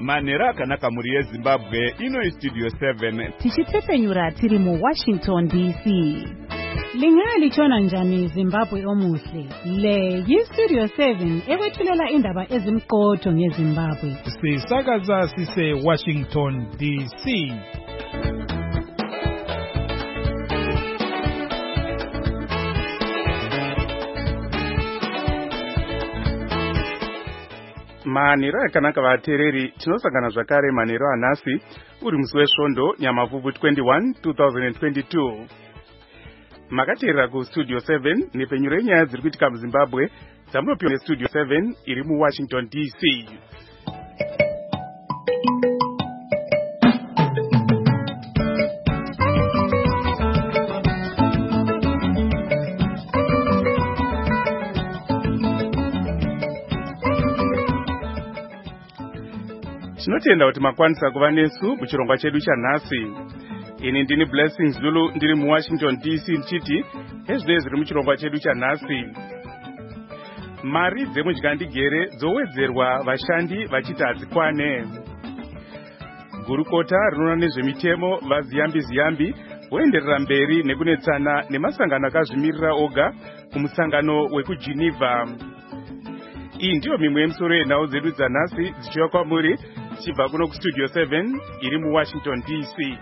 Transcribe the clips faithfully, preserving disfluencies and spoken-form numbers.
Manera akanaka muri yeZimbabwe ino Studio seven. Tichitefenyura tiri mu Washington D C. Lingali chona njani Zimbabwe omuhle. Le yi Studio seven ewethulela indaba ezimqotho ngeZimbabwe. Sisakaza sise Washington D C. Manero akanaka vatereri tinosangana zvakare manero anhasi uri musi wesvondo Nyamavhuvhu twenty-one twenty twenty-two. Makateerera ku Studio seven nepenyuro yenyaya dziri kuitika muZimbabwe dzamunopiwa neStudio seven iri muWashington D C. Tinotenda kuti makwanisa kuva nesu muchirongwa chedu chanhasi. Ini ndini Blessings Zulu ndiri muWashington D C ndichiti ezvinenge zviri muchirongwa chedu chanhasi. Mari dzemudyandegere dzowedzerwa vashandi vachiti hadzikwane. Gurukota rinoona nezvemitemo vaZiyambi Ziyambi voenderera mberi nekunetsana nemasangano akazvimirira oga kumusangano wekuGeneva. Iyi ndiyo mimwe yemisoro yenhau dzedu dzanhasi dzichiva kwamuri tichibva kuno kuStudio seven iri muWashington D C.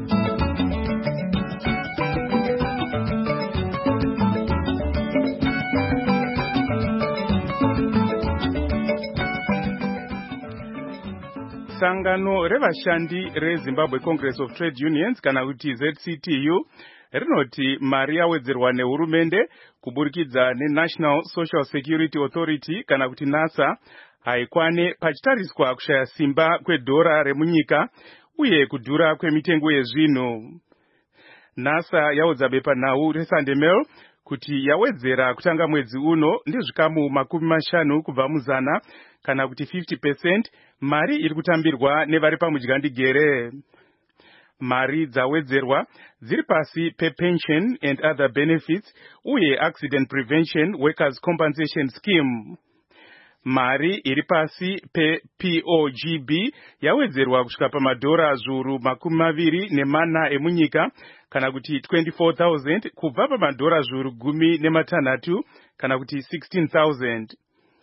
Sangano revashandi reZimbabwe Congress of Trade Unions kana kuti Z C T U rinoti mari yawedzerwa nehurumende kuburikidza neNational Social Security Authority kana kuti NASA haikwane pachitariswa kushaya simba kwedhora remunyika uye kudhura kwemitengo yezvinhu. NASA yaudza bepanhau reSunday Mail kuti yawedzera kutanga mwedzi uno ndezvikamu makumi mashanu kubva muzana kana kuti fifty percent mari iri kutambirwa nevari pamudyandigere. Mari dzawedzerwa dziri pasi pePension and Other Benefits uye Accident Prevention Workers Compensation Scheme. Mari iri pasi peP O G B yawedzerwa kusvika pamadhora zviuru makumi maviri nemana emunyika kana kuti twenty-four thousand kubva pamadhora zviuru gumi nematanhatu kana kuti sixteen thousand.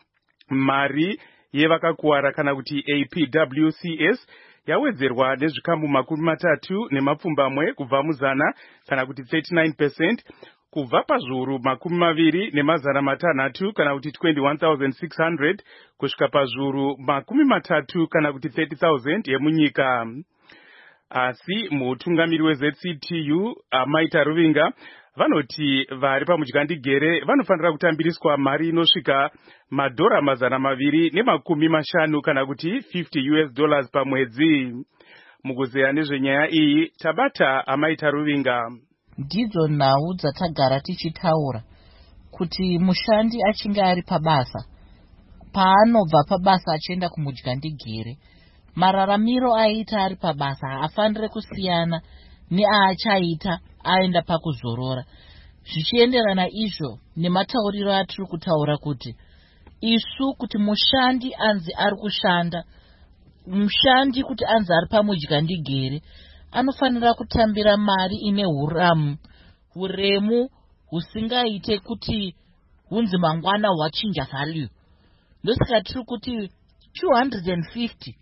Mari yevakakuwara kana kuti A P W C S yawedzerwa nezvikamu makumi matatu nemapfumbamwe kubva muzana kana kuti thirty-nine percent kubva pazviuru makumi maviri nemazana matanhatu kana kuti twenty-one thousand six hundred kusvika pazviuru makumi matatu kana kuti thirty thousand yemunyika. Asi mutungamiri weZ C T U Amaita Ruvinga vanoti vari pamudyandigere vanofanira kutambiriswa mari inosvika madhora mazana maviri nemakumi mashanu kana kuti fifty U S dollars pamwedzi. Mukuzeya nezvenyaya iyi tabata Amaita Ruvinga. Ndidzo nhau dzatagara tichitaura kuti mushandi achinge ari pabasa paanobva pabasa achienda kumudyandigere mararamiro aita ari pabasa haafanire kusiyana neaachaita aenda pakuzorora. Zvichienderana izvo nematauriro atiri kutaura kuti isu kuti mushandi anzi ari kushanda, mushandi kuti anzi ari pamudyandigere anofanira kutambira mari ine huramu, huremu husingaite kuti hunzi mangwana hwachinja value. Ndosaka tiri kuti two hundred fifty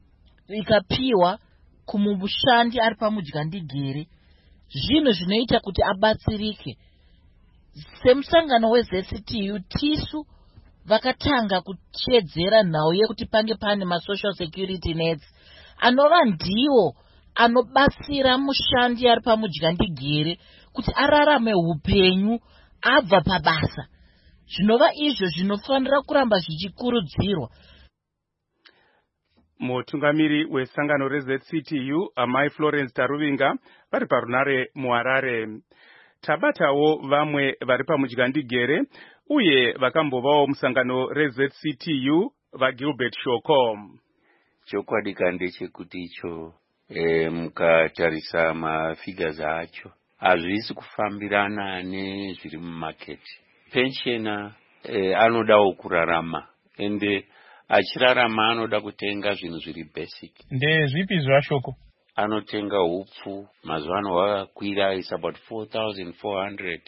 ikapiwa kumushandi ari pamudyandigere zvinhu zvinoita kuti abatsirike. Semusangano weZ C T U tisu vakatanga kuchedzera nhau yekuti pange pane masocial security nets anova ndiwo anobatsira mushandi ari pamudyandigere kuti ararame upenyu abva pabasa. Zvinova izvo zvinofanira kuramba zvichikurudzirwa. Mutungamiri wesangano reZ C T U Amai Florence Taruvinga vari parunare muHarare. Tabatawo vamwe vari pamudyandigere uye vakambovawo musangano reZ C T U vaGilbert Shoko. Chokwadi ndechekuti icho e, mukatarisa mafigures acho hazvisi kufambirana nezviri mumarket. Pensioner e, anodawo kurarama ende achirarama anoda kutenga zvinhu zviri basic. Ndezvipi zvashoko? Anotenga hupfu, mazuva ano hwakakwira is about four thousand four hundred.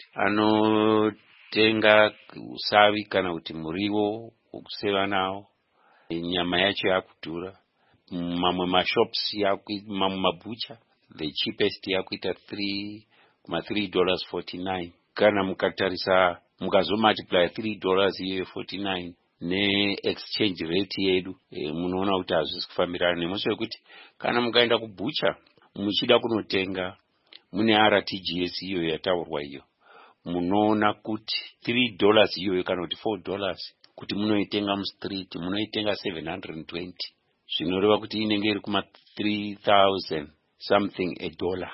Anotenga usavi kana kuti muriwo wokuseva nawo. Nyama yacho yakudhura. Mamwe mashops yakuita, mamwe mabucha, the cheapest yakuita three kuma three dollars forty nine. Kana mukatarisa mukazo multiply three dollars iye forty nine ne exchange rate yedu, e, munoona kuti hazvisi kufambirana nemusi wekuti kana mukaenda kubucha muchida kunotenga mune R T G S iyo yataurwa iyo, munoona kuti three dollars iyo kana kuti four dollars kuti munoitenga mustreet munoitenga seven hundred twenty, zvinoreva kuti inenge iri kuma three thousand something a dollar.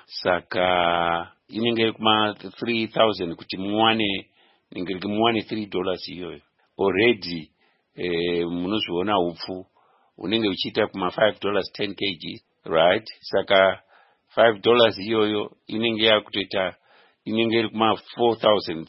Saka inenge iri kuma three thousand kuti muwane inenge muwane three dollars iyoyo. Already eh, munozviona hupfu unenge uchiita kuma five dollars ten kilograms, right? Saka five dollars iyoyo inenge yakutoita inenge iri kuma four thousand,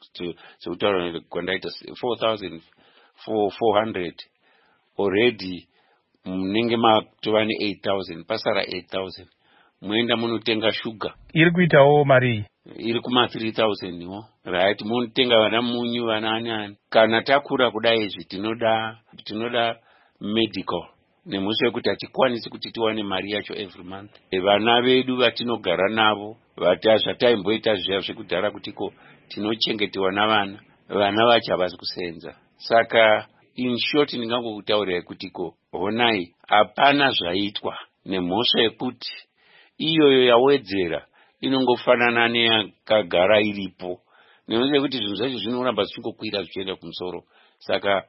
so utaura kwandaita four thousand four hundred. Already munenge matova ne eight thousand, pasara eight thousand. Muenda munotenga sugar iri kuitawo mari iri kuma three thousand wo, right? Munotenga vana munyu vana anyani. Kana takura kudai izvi tinoda tinoda medical nemusi wekuti hatikwanisi kuti tiwane mari yacho every month. Vana vedu vatinogara navo zvataimboita zviya zvekudhara kutiko tinochengetewa navana, vana vacho havasi kusenza. Saka in short ndingangokutaurirai kutiko honai hapana zvaitwa nemhosva yekuti iyoyo yawedzera inongofanana neyakagara iripo, nekuti kuti zvinhu zvacho zvinoramba zvichingokwira zvichienda kumusoro. Saka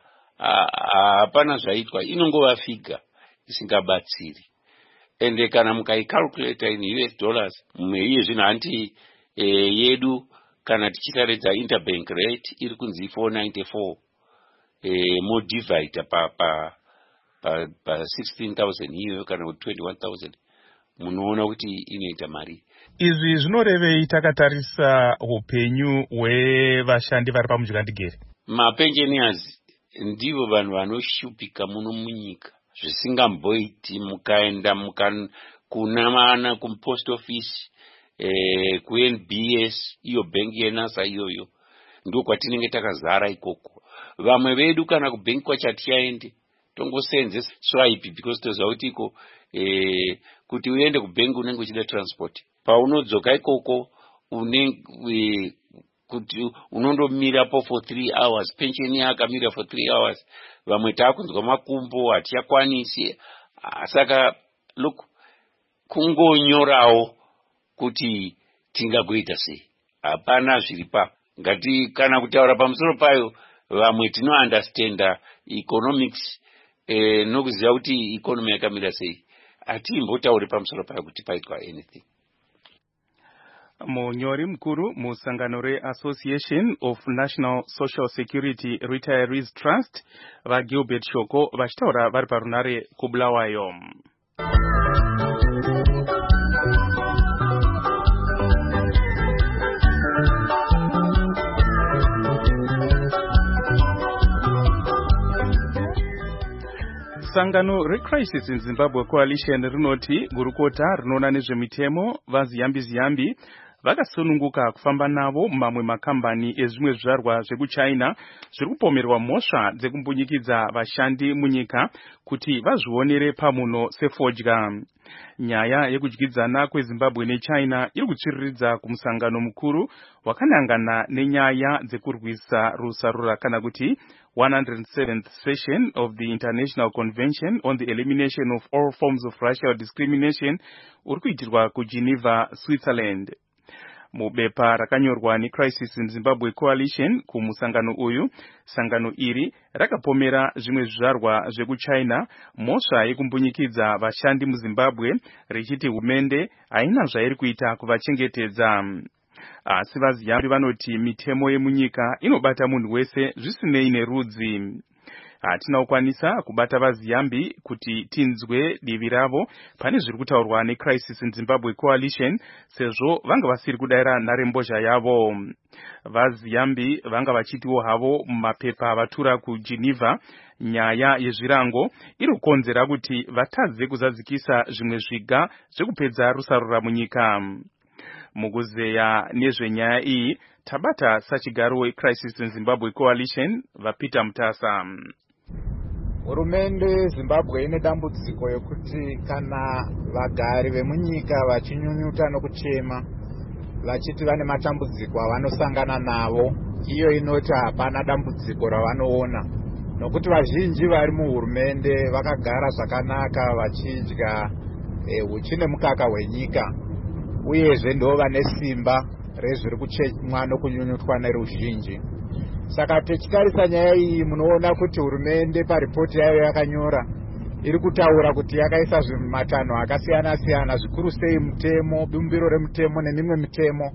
hapana zvaitwa, inongova figa isingabatsiri. Ende kana mukaicalculata in U S dollars iye zvinhu hanti e, yedu kana tichitaridza interbank rate iri kunzi four ninety-four, e, modivide pa pa pa, pa sixteen thousand iyoyo kana twenty-one thousand, munoona kuti inoita mari. Izvi zvinorevei takatarisa upenyu hwevashandi vari pamudzigandigere? Mapensioners ndivo vanhu vanoshupika muno munyika zvisingamboiti. Mukaenda muka kuna mana kupost office, eh, ku N B S iyo benki yenasa iyoyo ndiko kwatinenge takazara ikoko. Vamwe vedu kana kubenki kwachatiaende tongosenzesa swipe because toziva kuti iko eh, kuti uende kubenki unenge uchida transport. Paunodzoka ikoko unenge kuti unondomira po for three hours, pension yakamira for three hours. Vamwe takunzwa makumbo hatiakwanisi. Saka look, kungonyorawo kuti tingagoita sei, hapana zviripa. Ngati kana kutaura pamusoro payo vamwe tino understanda economics, eh, nokuziva kuti economy yakamira sei, hatimbotauri pamusoro payo kuti paitwa anything. Munyori mkuru musangano re-Association of National Social Security Retirees Trust va Gilbert Shoko vachitaura vari parunare kuBulawayo. Sangano re-Crisis in Zimbabwe Coalition rinoti gurukota rinoona nezvemitemo vaziyambi ziyambi vakasununguka kufamba navo mamwe makambani ezvimwe zvizvarwa zvekuChina zviri kupomerwa mhosva dzekumbundikidza vashandi munyika kuti vazvionere pamuno sefodya. Nyaya yekudyidzana kweZimbabwe neChina iri kutsviriridza kumusangano mukuru wakanangana nenyaya dzekurwisa rusarura kana kuti one hundred seventh session of the International Convention on the Elimination of All Forms of Racial Discrimination uri kuitirwa kuGeneva, Switzerland. Mubepa rakanyorwa neCrisis in Zimbabwe Coalition kumusangano uyu, sangano iri rakapomera zvimwe zvizvarwa zvekuChina mhosva yekumbunyikidza vashandi muZimbabwe richiti hurumende haina zvairi kuita kuvachengetedza. Asi vaziyambi vanoti mitemo yemunyika inobata munhu wese zvisinei nerudzi. hatina kubata vaziyambi kuti tinzwe divi ravo pane zviri kutaurwa neCrisis in Zimbabwe Coalition sezvo vanga vasiri kudaira nharembozha yavo. Vaziyambi vanga vachitiwo havo mumapepa vatura kuGeneva nyaya yezvirango iri kukonzera kuti vatadze kuzadzikisa zvimwe zviga zvekupedza rusarura munyika. Mukuzeya nezvenyaya iyi tabata sachigaro weCrisis in Zimbabwe Coalition vaPeter Mutasa. Hurumende Zimbabwe ine dambudziko yekuti kana vagari vemunyika vachinyunyuta nokuchema vachiti vane matambudziko avanosangana navo, iyo inoti hapana dambudziko ravanoona, nokuti vazhinji vari muhurumende vakagara zvakanaka vachidya huchi nemukaka hwenyika, uyezve ndo vane simba rezviri kuchemwa nokunyunyutwa neruzhinji. Saka tichitarisa nyaya iyi munoona kuti hurumende paripoti yayo yakanyora iri kutaura kuti yakaisa zvimatanho akasiyana siyana, zvikuru sei mutemo, bumbiro remutemo nemimwe mitemo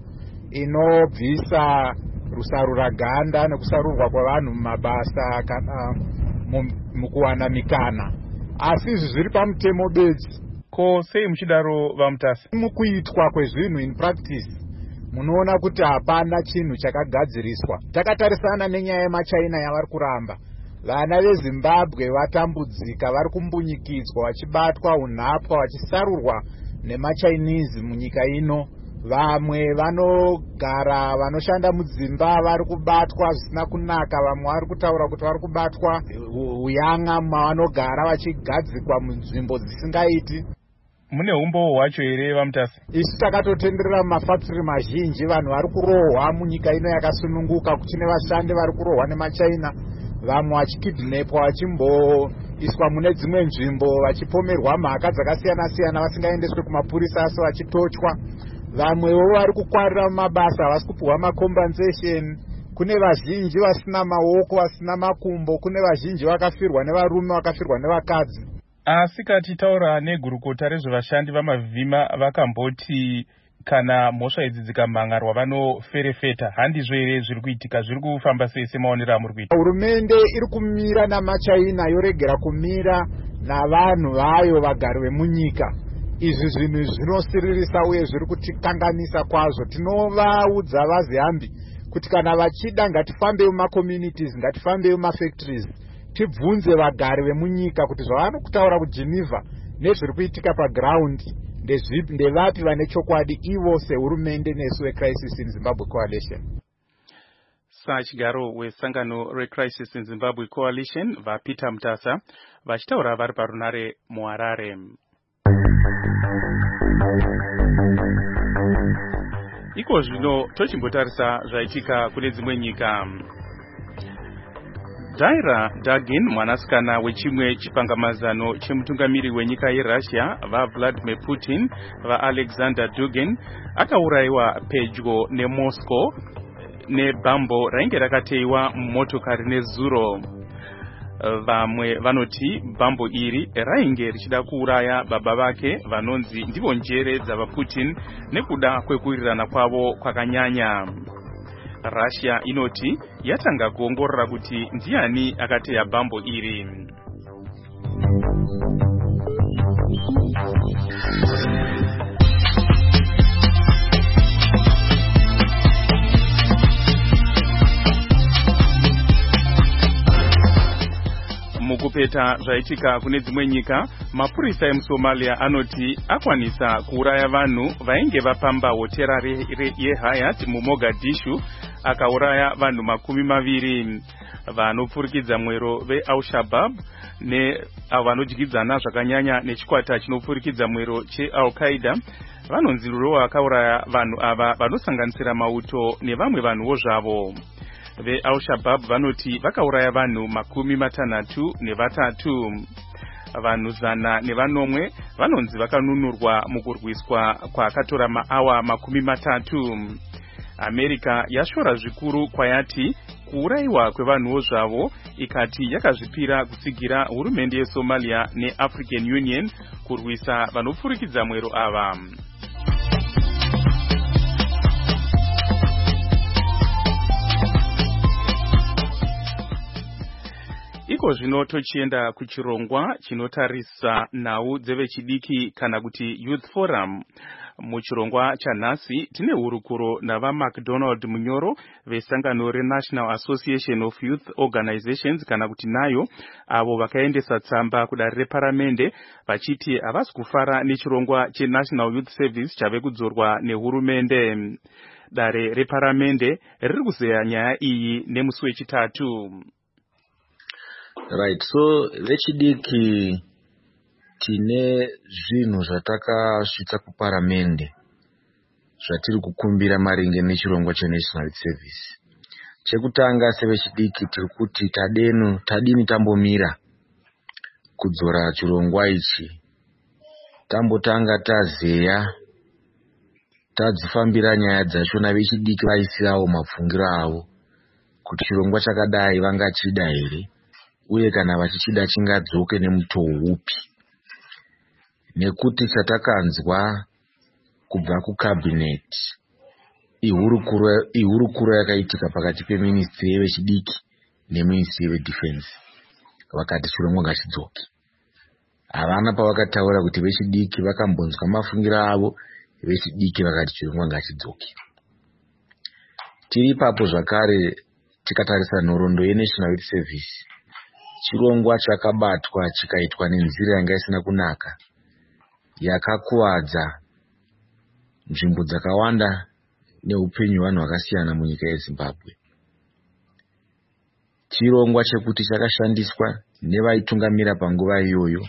inobvisa rusarura ganda nekusarurwa kwavanhu mumabasa kana mukuwana mikana, asi izvi zviri pamutemo bedzi. Ko sei muchidaro vaMutasa? Mukuitwa kwezvinhu in practice munoona kuti hapana chinhu chakagadziriswa. Takatarisana nenyaya yemaChina yavari kuramba, vana veZimbabwe vatambudzika, vari kumbunyikidzwa vachibatwa unhapwa vachisarurwa nemaChinese munyika ino. Vamwe vanogara vanoshanda mudzimba vari kubatwa zvisina kunaka, vamwe vari kutaura kuti vari kubatwa uyanga mavanogara vachigadzikwa munzvimbo dzisingaiti. Mune umbo hwacho here vaMutasa? Isu takatotenderera mumafactory mazhinji, vanhu vari kurohwa munyika ino yakasununguka, kuchine vashandi vari kurohwa nemaChina, vamwe vachikidnapwa vachimboiswa mune dzimwe nzvimbo vachipomerwa mhaka dzakasiyana siyana vasingaendeswe kumapurisa asi vachitochwa. Vamwewo vari kukwarira mumabasa havasi kupuhwa macompensation. Kune vazhinji vasina maoko, vasina makumbo, kune vazhinji vakafirwa nevarume, vakafirwa nevakadzi. Asi katitaura negurukota rezvevashandi vamavhima vakamboti kana mhosva idzi dzikamhangarwa vanoferefeta. Handizvo here zviri kuitika? Zviri kufamba sei semaonero amuri kuita? Hurumende iri kumira namaChina yoregera kumira navanhu vayo vagari vemunyika. Izvi zvinhu zvinosiririsa uye zviri kutikanganisa kwazvo. Tinovaudza vaziyambi kuti kana vachida ngatifambei mumacommunities, ngatifambei mumafactories, tibvunze vagari vemunyika kuti zvavano kutaura kuGeneva nezviri kuitika paground ndezvipi, ndevapi vane chokwadi, ivo sehurumende nesu weCrisis in Zimbabwe Coalition. Sachigaro wesangano reCrisis in Zimbabwe Coalition vaPeter Mutasa vachitaura vari parunare muHarare. Iko zvino tochimbotarisa zvaitika kune dzimwe nyika. Daira Dugin, mwanasikana wechimwe chipangamazano chemutungamiri wenyika yeRussia vaVladimir Putin vaAlexander Dugin akaurayiwa pedyo neMoscow nebhambo rainge rakateiwa mumotokari nezuro. Vamwe vanoti bhambo iri rainge richida kuuraya baba vake vanonzi ndivo njere dzavaPutin nekuda kwekuwirirana kwavo kwakanyanya. Russia inoti yatanga kuongorora kuti ndiani akateya bhambo iri. Mukupeta zvaitika kune dzimwe nyika, mapurisa emuSomalia anoti akwanisa kuuraya vanhu vainge vapamba hotera yeHyatt muMogadishu, akauraya vanhu makumi maviri. Vanopfurikidza mwero veAl-Shabaab ne vanodyidzana zvakanyanya nechikwata chinopfurikidza mwero cheAl-Qaeda vanonzi rudo akauraya vanhu ava vanosanganisira mauto nevamwe vanhuwo zvavo. VeAl-Shabaab vanoti vakauraya vanhu makumi matanhatu nevatatu. Vanhu zana nevanomwe vanonzi vakanunurwa mukurwiswa kwakatora maawa makumi matatu. America yashora zvikuru kwayati kuurayiwa kwevanhuwo zvavo, ikati yakazvipira kutsigira hurumende yeSomalia neAfrican Union kurwisa vanopfurikidza mwero ava. Iko iko zvino tochienda kuchirongwa chinotarisa nhau dzevechidiki kana kuti Youth Forum. Muchirongwa chanhasi tine hurukuro navaMacDonald Munyoro vesangano reNational Association of Youth Organizations kana kuti nayo, avo vakaendesa tsamba kudare reparamende vachiti havasi kufara nechirongwa cheNational Youth Service chave kudzorwa nehurumende. Dare reparamende riri kuzeya nyaya iyi nemusi wechitatu. Right, so vechidiki tine zvinhu zvatakasvitsa kuparamende zvatiri kukumbira maringe nechirongwa cheNational Youth Service. Chekutanga sevechidiki tiri kuti tadenu tadini tambomira kudzora chirongwa ichi, tambotanga tazeya tadzifambira nyaya dzachona vechidiki vaisirawo mapfungiro avo kuti chirongwa chakadai vangachida here, uye kana vachichida chingadzoke nemutoo upi. Nekuti chatakanzwa kubva kucabinet ihurukuro ihurukuro yakaitika pakati peministry yevechidiki neministry yevedefense, vakati chirongwa ngachidzoke. Havana pavakataura kuti vechidiki vakambonzwa mafungiro avo, vechidiki vakati chirongwa ngachidzoke. Tiri ipapo zvakare tikatarisa nhoroondo yeNational Youth Service, chirongwa chakabatwa chikaitwa nenzira yanga isina kunaka, yakakuwadza nzvimbo dzakawanda neupenyu hwevanhu vakasiyana munyika yeZimbabwe. Chirongwa chekuti chakashandiswa nevaitungamira panguva iyoyo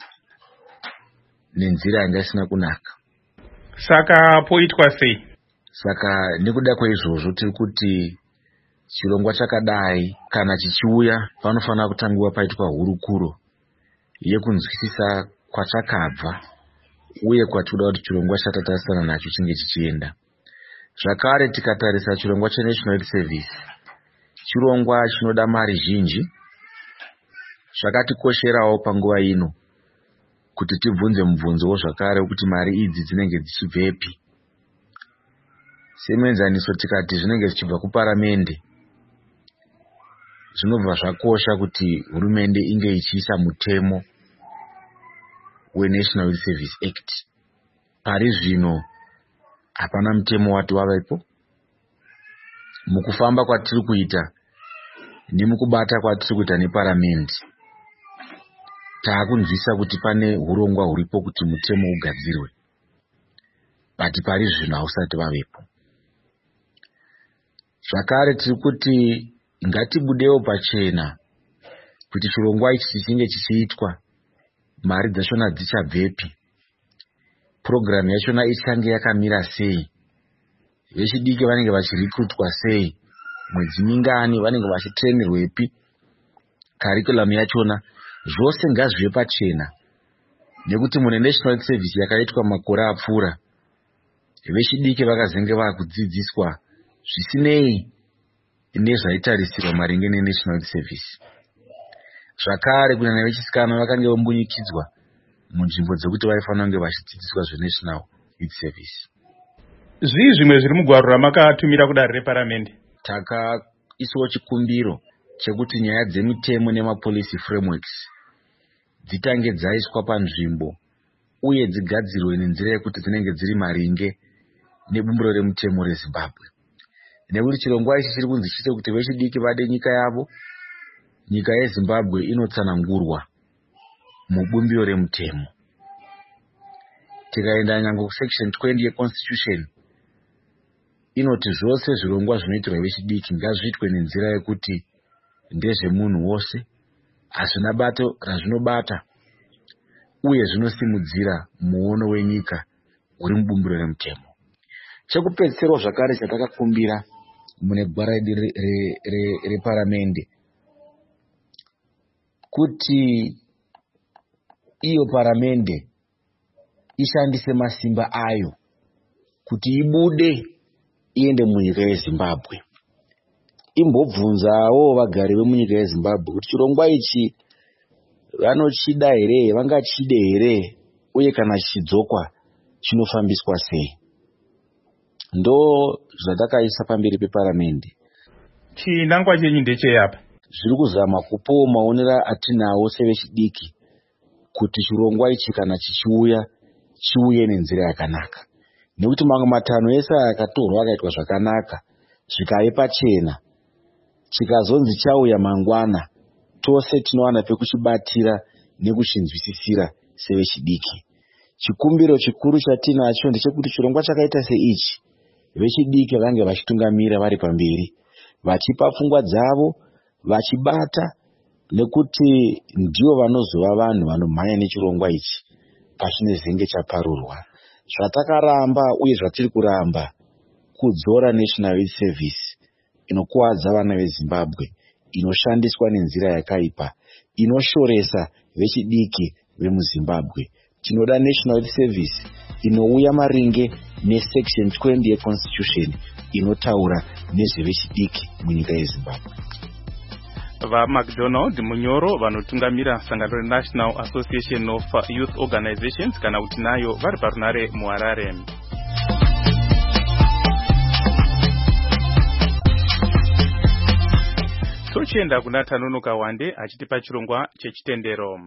nenzira yanga isina kunaka. Saka poitwa sei? Saka nekuda kwaizvozvo tiri kuti chirongwa chakadai kana chichiuya panofanira kutangiwa paitwa hurukuro yekunzwisisa kwachakabva uye kwatinoda kuti chirongwa chatatarisana nacho chinge chichienda. Zvakare tikatarisa chirongwa cheNational Youth Service, chirongwa chinoda mari zhinji. Zvakatikosherawo panguva ino kuti tibvunze mubvunzowo zvakare kuti mari idzi dzinenge dzichibvepi. Semenzaniso tikati zvinenge zvichibva kuparamende, zvinobva zvakosha kuti hurumende inge ichiisa mutemo weNational Youth Service Act. Pari zvino hapana mutemo wati wavepo. Mukufamba kwatiri kuita nemukubata kwatiri kuita neparamende, taakunzwisa kuti pane hurongwa huripo kuti mutemo ugadzirwe, but pari zvino hausati vavepo. Zvakare tiri kuti ngatibudewo pachena kuti chirongwa ichi chichinge chichiitwa, mari dzachona dzichabvepi, program yachona ichange yakamira sei, vechidiki vanenge vachirekrutwa sei, mwedzi mingani vanenge vachitrenerwepi, curriculum yachona zvose ngazvive pachena. Nekuti mune National Youth Service yakaitwa makore apfuura, vechidiki vakazenge vakudzidziswa zvisinei nezvaitarisirwa maringe neNational Youth Service. Zvakare kunyanya vechisikana vakange vambunyikidzwa munzvimbo dzekuti vaifanira kunge vachidzidziswa zveNational Youth Service. Zvii zvimwe zviri mugwaro ramakatumira kudare reparamende? Takaisawo chikumbiro chekuti nyaya dzemitemo nemapolicy frameworks dzitange dzaiswa panzvimbo uye dzigadzirwe nenzira yekuti dzinenge dziri maringe nebumbiro remutemo reZimbabwe. Nekuti chirongwa ichi chiri kunzi chiite kuti vechidiki vade nyika yavo, nyika yeZimbabwe inotsanangurwa mubumbiro remutemo. Tikaenda nyange kusection twenty yeConstitution inoti zvose zvirongwa zvinoitirwa vechidiki ngazviitwe nenzira yekuti ndezvemunhu wose, hazvina bato razvinobata, uye zvinosimudzira muono wenyika uri mubumbiro remutemo. Chekupedzisira zvakare chatakakumbira mune gwara reparamende kuti iyo paramende ishandise masimba ayo kuti ibude iende munyika yeZimbabwe, imbobvunzawo vagari vemunyika yeZimbabwe kuti chirongwa ichi vanochida here, vangachide here, uye kana chichidzokwa chinofambiswa sei. Ndo zvatakaisa pamberi peparamende. Chinangwa chenyu ndecheyapa? zviri kuzama kupawo maonera atinawo sevechidiki kuti chirongwa ichi kana chichiuya chiuye nenzira yakanaka, nekuti mamwe matanho ese akatorwa akaitwa zvakanaka zvikave pachena, chikazonzi chauya mangwana tose tinowana pekuchibatira nekuchinzwisisira sevechidiki. Chikumbiro chikuru chatinacho ndechekuti chirongwa chakaita seichi vechidiki vange vachitungamira vari pamberi, vachipa pfungwa dzavo, vachibata, nekuti ndivo vanozova vanhu vanomhanya nechirongwa ichi pachinezenge chaparurwa. Zvatakaramba uye zvatiri kuramba kudzora National Youth Service inokuwadza vana veZimbabwe, inoshandiswa nenzira yakaipa, inoshoresa vechidiki vemuZimbabwe. Tinoda National Youth Service inouya maringe nesection twenty yeConstitution inotaura nezvevechidiki munyika yeZimbabwe. VaMcDonald Munyoro vanotungamira sangano reNational Association of Youth Organizations kana kuti nayo vari parunare muHarare. Tochienda kuna Tanonoka Wande achitipa chirongwa chechitendero.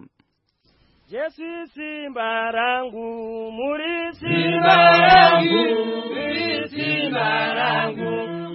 Jesu simba rangu, muri simba rangu, muri simba rangu,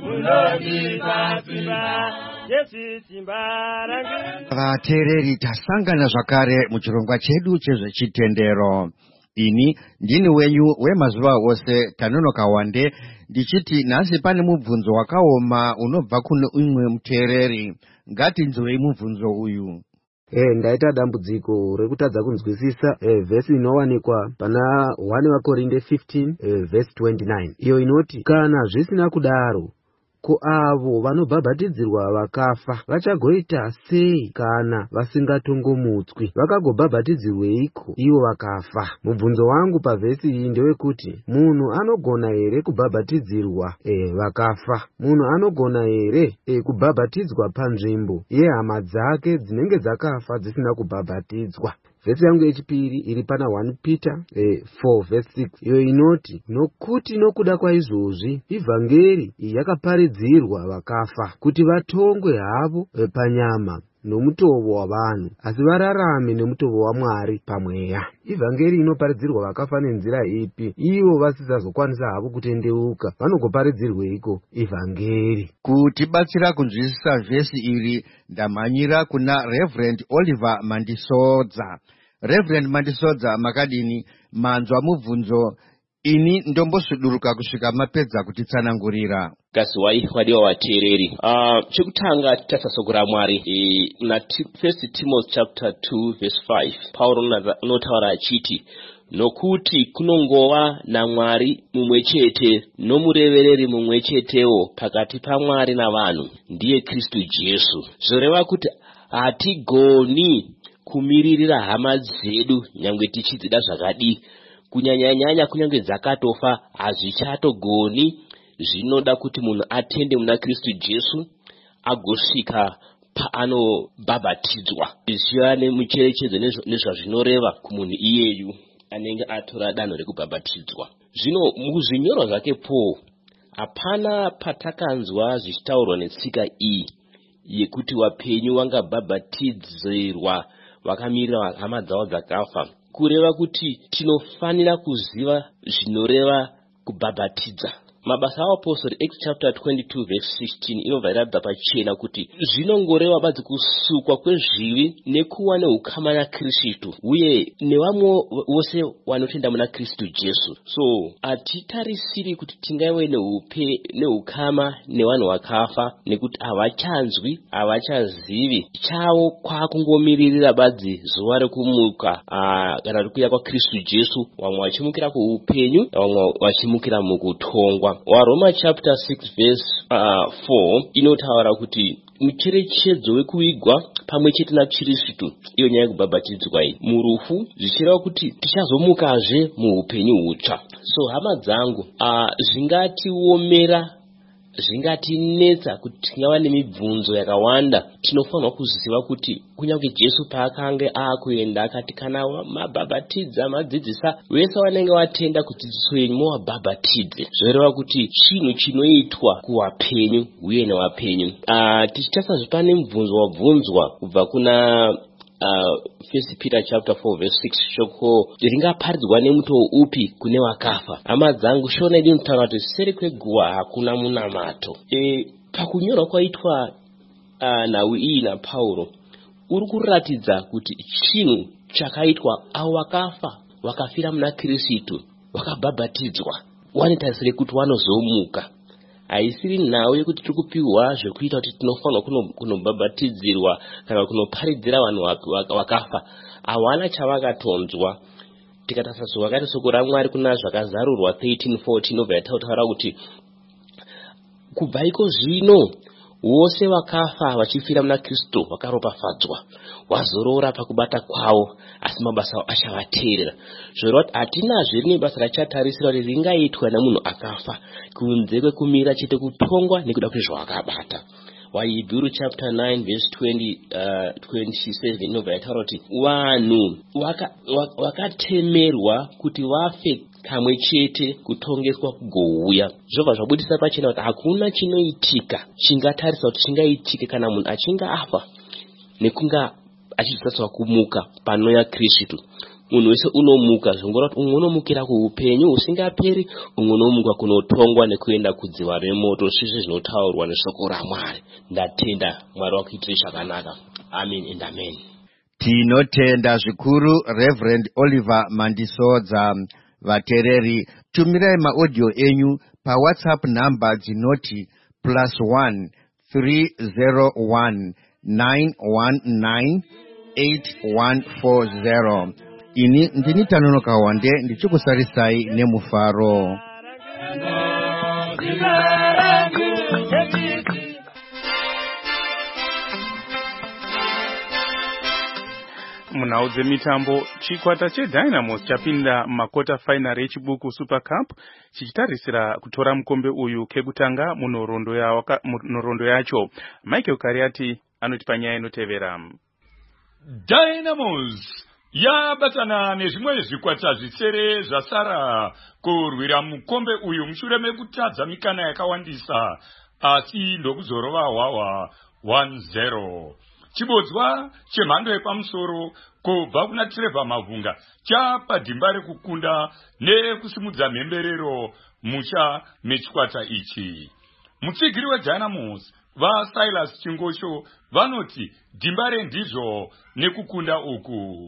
munodipa simba. Jesu simba rangu. Vateereri, tasangana zvakare muchirongwa chedu chezvechitendero. Ini ndini wenyu wemazuva ose Tanonoka Wande, ndichiti nhasi pane mubvunzo wakaoma unobva kune umwe muteereri. Ngatinzwei mubvunzo uyu. Eh, ndaita dambudziko rekutadza kunzwisisa eh, vhesi inowanikwa pana one Vakorinde fifteen eh, verse twenty-nine. Iyo inoti kana zvisina kudaro, ko avo vanobhabhatidzirwa vakafa vachagoita sei kana vasingatongomutswi? Vakagobhabhatidzirweiko ivo vakafa? Mubvunzo wangu pavhesi iyi ndewekuti munhu anogona here kubhabhatidzirwa eh, vakafa? Munhu anogona here eh, kubhabhatidzwa panzvimbo yehama dzake dzinenge dzakafa dzisina kubhabhatidzwa? Vhesi yangu yechipiri iri pana one Peter eh, four verse six. Iyo inoti nokuti nokuda kwaizvozvi ivhangeri yakaparidzirwa vakafa kuti vatongwe havo eh, panyama nomutovo wavanhu asi vararame nemutovo waMwari pamweya. Ivhangeri inoparidzirwa vakafa nenzira ipi? Ivo vasisazokwanisa havo kutendeuka vanogoparidzirweiko ivhangeri? Kutibatsira kunzwisisa vhesi iri ndamhanyira kuna Reverend Oliver Mandisodza. Reverend Mandisodza, makadini? Manzwa mubvunzo. Ini ndombosviduruka kusvika mapedza kutitsanangurira. Kasi wai wadiwa wateereri. Uh, chekutanga tasasogora Mwari. E, na First Timothy chapter two verse five. Paulo unotaura achiti nokuti kunongova naMwari mumwe chete nomurevereri mumwe chetewo pakati paMwari navanhu, ndiye Kristu Jesu. Zvoreva kuti hatigoni kumiririra hama dzedu nyangwe tichidzida zvakadi, kunyanyanyanya kunyange dzakatofa hazvichatogoni. Zvinoda kuti munhu atende muna Kristu Jesu agosvika paanobhabhatidzwa, zvichiva nemucherechedzo nezvazvinoreva kumunhu iyeyu anenge atora danho rekubhabhatidzwa. Zvino muzvinyorwa zvake Paul hapana patakanzwa zvichitaurwa netsika iyi yekuti wapenyu wangabhabhatidzirwa vakamirira hama dzavo dzakafa, kureva kuti tinofanira kuziva zvinoreva kubhabhatidza. Mabasa apostori Acts chapter twenty-two verse sixteen inobva irabva pachena kuti zvinongoreva badzi kusukwa kwezvivi nekuwa neukama naKristu uye nevamwe vose vanotenda muna Kristu Jesu. So hatitarisiri kuti tingaive neupe neukama nevanhu vakafa nekuti havachanzwi havachazivi, chavo kwakungomiririra badzi zuva rekumuka kana rekuuya kwaKristu Jesu, vamwe vachimukira kuupenyu vamwe vachimukira mukutongwa. WaRoma chapter six verse uh, four inotaura kuti mucherechedzo wekuvigwa pamwe chete naKristu, iyo nyaya yekubhabhatidzwa iyi murufu, zvichireva kuti tichazomukazve muupenyu hutsva. So hama dzangu, uh, zvingatiomera zvingatinetsa kuti tingava nemibvunzo yakawanda, tinofanirwa kuziva kuti kunyange Jesu paakanga akuenda akati kana mabhabhatidza madzidzisa vese vanenge vatenda kudzidziso yenyu muvabhabhatidze, zvoreva kuti chinhu chinoitwa kuvapenyu uye nevapenyu. Uh, tichitarisa pane mubvunzo wabvunzwa kubva kuna uh, First Peter chapter four verse six, shoko ringaparidzwa nemutoo upi kune vakafa. Hama dzangu, shona idi mutaura kuti seri kweguva hakuna munamato. E, pakunyorwa kwaitwa uh, nhau iyi naPauro uri kuratidza kuti chinhu chakaitwa avo vakafa vakafira muna Kristu vakabhabhatidzwa vanitarisire kuti vanozomuka. Haisiri nhau yekuti tiri kupiwa zvekuita kuti tinofanirwa kunobhabhatidzirwa kana kunoparidzira vanhu vakafa. Hawana chavakatonzwa. Tikatarisa zvakati shoko raMwari kuna zvakazarurwa thirteen fourteen obva yataura kuti kubva iko zvino vose vakafa vachifira muna Kristu vakaropafadzwa, wazorora pakubata kwavo, asi mabasa achavateerera. Zvoreva kuti hatinazve rimwe basa rachatarisira kuti ringaitwa nemunhu akafa kunze kwekumira chete kutongwa nekuda kwezvaakabata. WaHebrew chapter nine verse twenty, uh, twenty-seven inobva yataura kuti vanhu vakatemerwa waka kuti vafe kamwe chete kutongeswa kugouya. Zvobva zvabudisa pachena kuti hakuna chinoitika chingatarisa kuti chingaitike kana munhu achinga afa nekunga achizosaswa kumuka panouya Kristu. Munhu wese unomuka, zvongora kuti umwe unomukira kuupenyu usingaperi, umwe unomuka kunotongwa nekuenda kudziva remoto, zvese zvinotaurwa neshoko raMwari. Ndatenda Mwari wakuitire zvakanaka. Amen and amen. Tinotenda zvikuru Reverend Oliver Mandisodza. Vatereri, tumirai maaudio enyu pa WhatsApp number dzinoti plus one three zero one nine one nine eight one four zero. Ini ndini Tanonoka Wande ndichikusarisai nemufaro. Munhau dzemitambo, chikwata cheDynamos chapinda makota final echibuku Super Cup chichitarisira kutora mukombe uyu kekutanga munhoroondo ya munhoroondo yacho. Michael Kariati anoti panyaya inotevera. Dynamos yabatana nezvimwe zvikwata zvisere zvasara kurwira mukombe uyu mushure mekutadza mikana yakawandisa, asi ndokuzorova hwawa one zero. Chibodzwa chemhando yepamusoro kubva kuna Trevor Mavunga chapa dhimba rekukunda nekusimudza mhemberero musha mechikwata ichi. Mutsigiri weDynamos vaSilas Chingosho vanoti dhimba rendizvo nekukunda uku.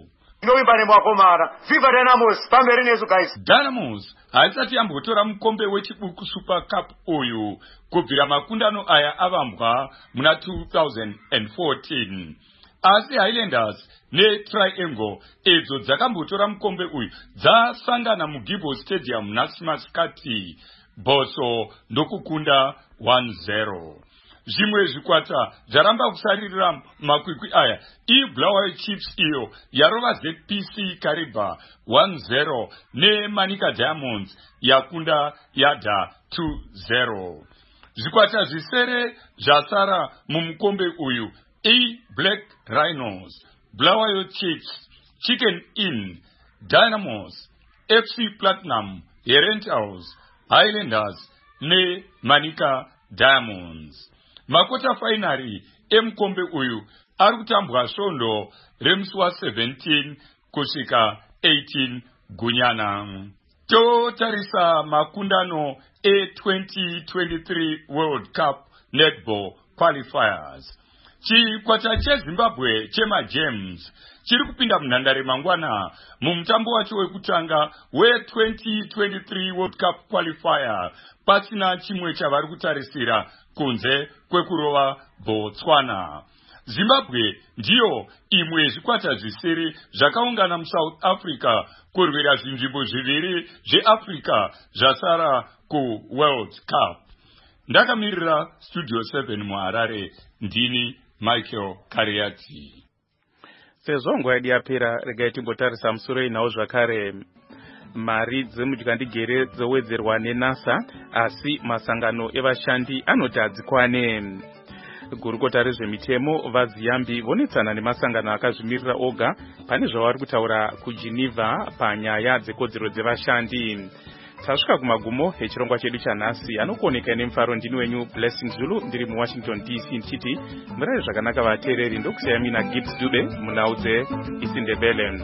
Viva Dynamos, pamberi nesu guys. Dynamos haisati yambotora mukombe wechibuku Super Cup uyu kubvira makundano aya avambwa muna two thousand fourteen. Asi Highlanders neTriangle edzo dzakambotora mukombe uyu dzasangana muGibbon Stadium naSmaskati, Boso ndokukunda one zero. Zvimwe zvikwata zvaramba kusaririra makwikwi aya iBlaue Chiefs iyo yarova Z P C Kariba one zero neManika Diamonds yakunda Yada two zero. Zvikwata zvisere zvasara mumukombe uyu iBlack Rhinos, Blaue Chiefs, Chicken Inn, Dynamos, F C Platinum, Herentals, Highlanders neManika Diamonds. Makota finari emukombe uyu ari kutambwa svondo remusi wa seventeen kusvika eighteen Gunyana. Totarisa makundano e twenty twenty-three World Cup Netball Qualifiers. Chikwata cheZimbabwe chema James chiri kupinda munhandare mangwana mumutambo wacho wekutanga we twenty twenty-three World Cup Qualifier pasina chimwe chavari kutarisira kunze kwekurova Botswana. Zimbabwe ndiyo imwe yezvikwata zvisere zvakaungana muSouth Africa kurwira zvinzvimbo zviviri zveAfrica zvasara kuWorld Cup. Ndakamirira Studio seven muHarare, ndini Michael Kariati. Sezvo nguva yedu yapera, regai timbotarisa musoro inawo zvakare. mari dzemudykandigere dzowedzerwa nenasa asi masangano evashandi anoti hadzikwane. Gurukota rezvemitemo vaziyambi vonetsana nemasangano akazvimirira oga pane zvavari kutaura kuGeneva panyaya dzekodzero dzevashandi. Tasvika kumagumo echirongwa chedu chanhasi. Anokuoneka nemufaro ndini wenyu Blessing Zulu ndiri muWashington D C ndichiti murare zvakanaka vateereri. Ndokusiyai mina Gibbs Dube munhau dzeIsindebele.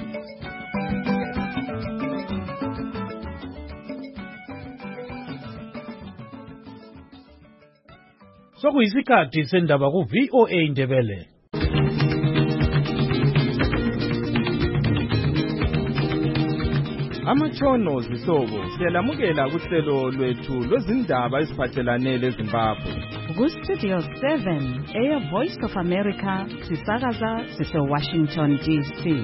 Sokuyisikhathi sendaba ku-V O A Indebele. Amatshono zihlobo siyalamukela kuhlelo lwethu lwezindaba eziphathelane leZimbabwe. Ku-Studio seven eya Voice of America sisakaza sise-Washington D C.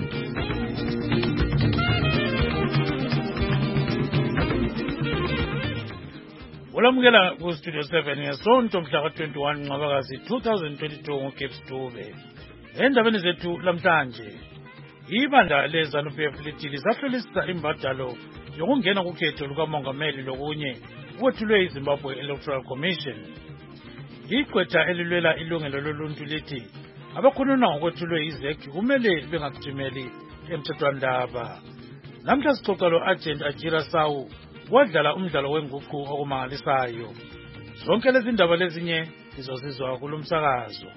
Ulamukela ku-Studio seven ngesonto mhla ka-twenty-one Ncwabakazi two thousand twenty-two ngoGibbs Dube. Endabeni zethu lamhlanje, ibandla leZANU-P F lithi lisahlolisisa imbadalo yokungena kukhetho lukamongameli lokunye kwethulwe iZimbabwe Electoral Commission. Igqwetha elilwela ilungelo loluntu lithi abakhonona ngokwethulwe iZEC kumele bengagijimeli emthethwandaba. Namhla sixoxa lo-Agent Ajira Sawu wadlala umdlalo wenguqu okumangalisayo. Zonke lezi ndaba lezinye izosizwa kulo msakazo.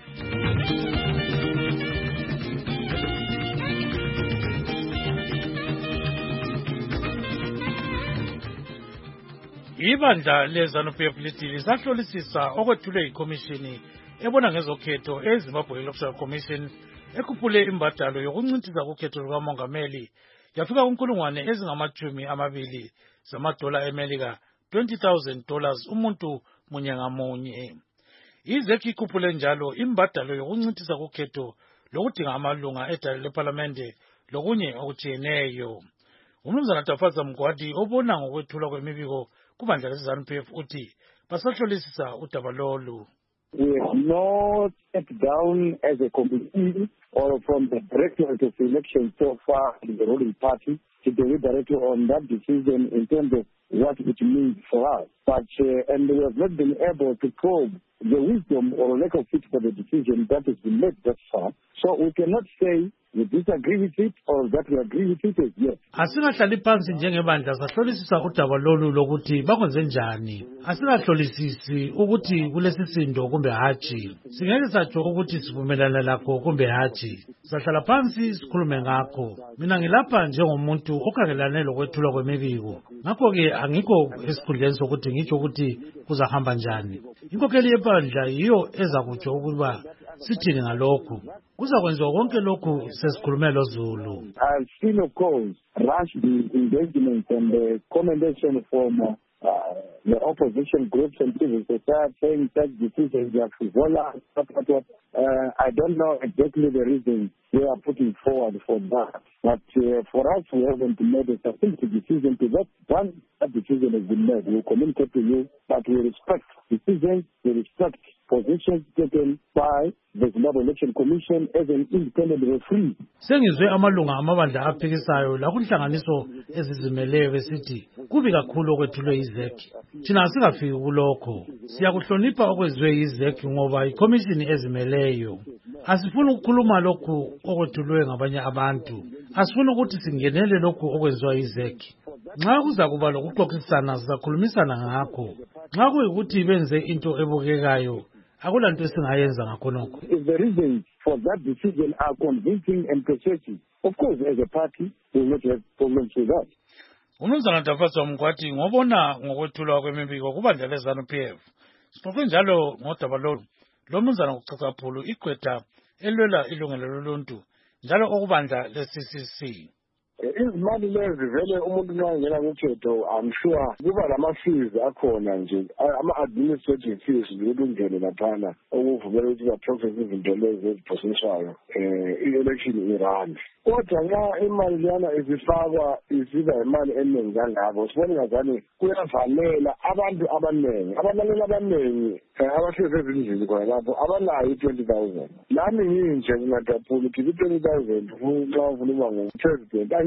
Ibandla leZANU-P F lithi lisahlolisisa okwethulwe ikomishini ebona ngezokhetho eZimbabwe Electoral Commission ekhuphule imbadalo yokuncintisa kukhetho lukamongameli yafika kunkulungwane ezingamachumi amabili zamadola eMelika, twenty thousand dollars umuntu munye ngamunye. iZEC ikhuphule njalo imbadalo yokuncintisa kukhetho lokudinga amalunga edale leParlamente lokunye okujiyeneyo. Umnumzana Tafaza Mgwadi obona ngokwethula kwemibiko kubandla leZANU-P F uthi basahlolisisa udaba lolu. We have not stepped down as a committee or from the Directorate of Elections so far in the ruling party to deliberate on that decision in terms of what it means for us. But, uh, and we have not been able to probe the wisdom or lack of fit for the decision that has been made thus far. So we cannot say we disagree with it or that we agree with it as yet. Asingahlali phansi njengebandla sahlolisisa udaba lolu lokuthi bakwenze njani. Asingahlolisisi ukuthi kulesisindo kumbe hatshi. Singeke satsho ukuthi sivumelana lakho kumbe hatshi. Sahlala phansi sikhulume ngakho. Mina ngilapha njengomuntu okhangelane lokwethulwa kwemibiko. Ngakho ke angikho esikhundleni sokuthi ngitsho ukuthi kuzahamba njani. Inkokheli yebandla yiyo ezakutsho ukuba sithini ngalokho. Kuzakwenziwa konke lokhu sesikhulume loZulu. I've seen, of course, rush the engagement and the commendation from uh, uh, the opposition groups and civil society saying such decisions are frivolous. Uh, I don't know exactly the reasons they are putting forward for that. But uh, for us, we haven't made a succinct decision to that. Once that decision has been made, we'll communicate to you, but we respect decisions, we respect positions taken by the Zimbabwe Election Commission as an independent referee. Sengizwe amalunga amabandla aphikisayo la kunhlanganiso ezizimeleyo besithi kubi kakhulu okwethulwe iZEC. Thina asingafiki kulokho. Siyakuhlonipha okwezwe iZEC ngoba ikomishini ezimeleyo. Asifuni ukukhuluma lokhu okwethulwe ngabanye abantu. Asifuni ukuthi singenele lokhu okwenziwa iZEC. Nxa kuza kuba lokuxoxisana sizakhulumisana ngakho. Nxa kuyikuthi benze into ebukekayo akulanto esingayenza ngakho nokho. If the reasons for that decision are convincing and persuasive, of course as a party we will not have problems with that. Umnumzana Tafaza Mgwadi ngobona ngokwethulwa kwemibiko kubandla leZANU-P F. Sixoxe njalo ngodaba lolu. Lo mnumzana uCacaphulu igqwetha elwela ilungelo loluntu njalo okubandla le-C C C. Izimali lezi vele umuntu nxa ngena kukhetho I'm sure kuba lama-fees akhona nje ama-administrative fees ukuthi ungene laphana okuvumela ukuthi ba-process izinto lezi eziprocesswayo um i-election irun. Kodwa nxa imali leyana izifakwa isiba imali eningi kangako sibone ngazani kuyavanela abantu abaningi abalalela abaningi abahlezi ezindlini khona lapho abanayo i-twenty thousand. Nami nginje ngingadaphula ukuthi i-twenty thousand nxa uvuluma ngo-president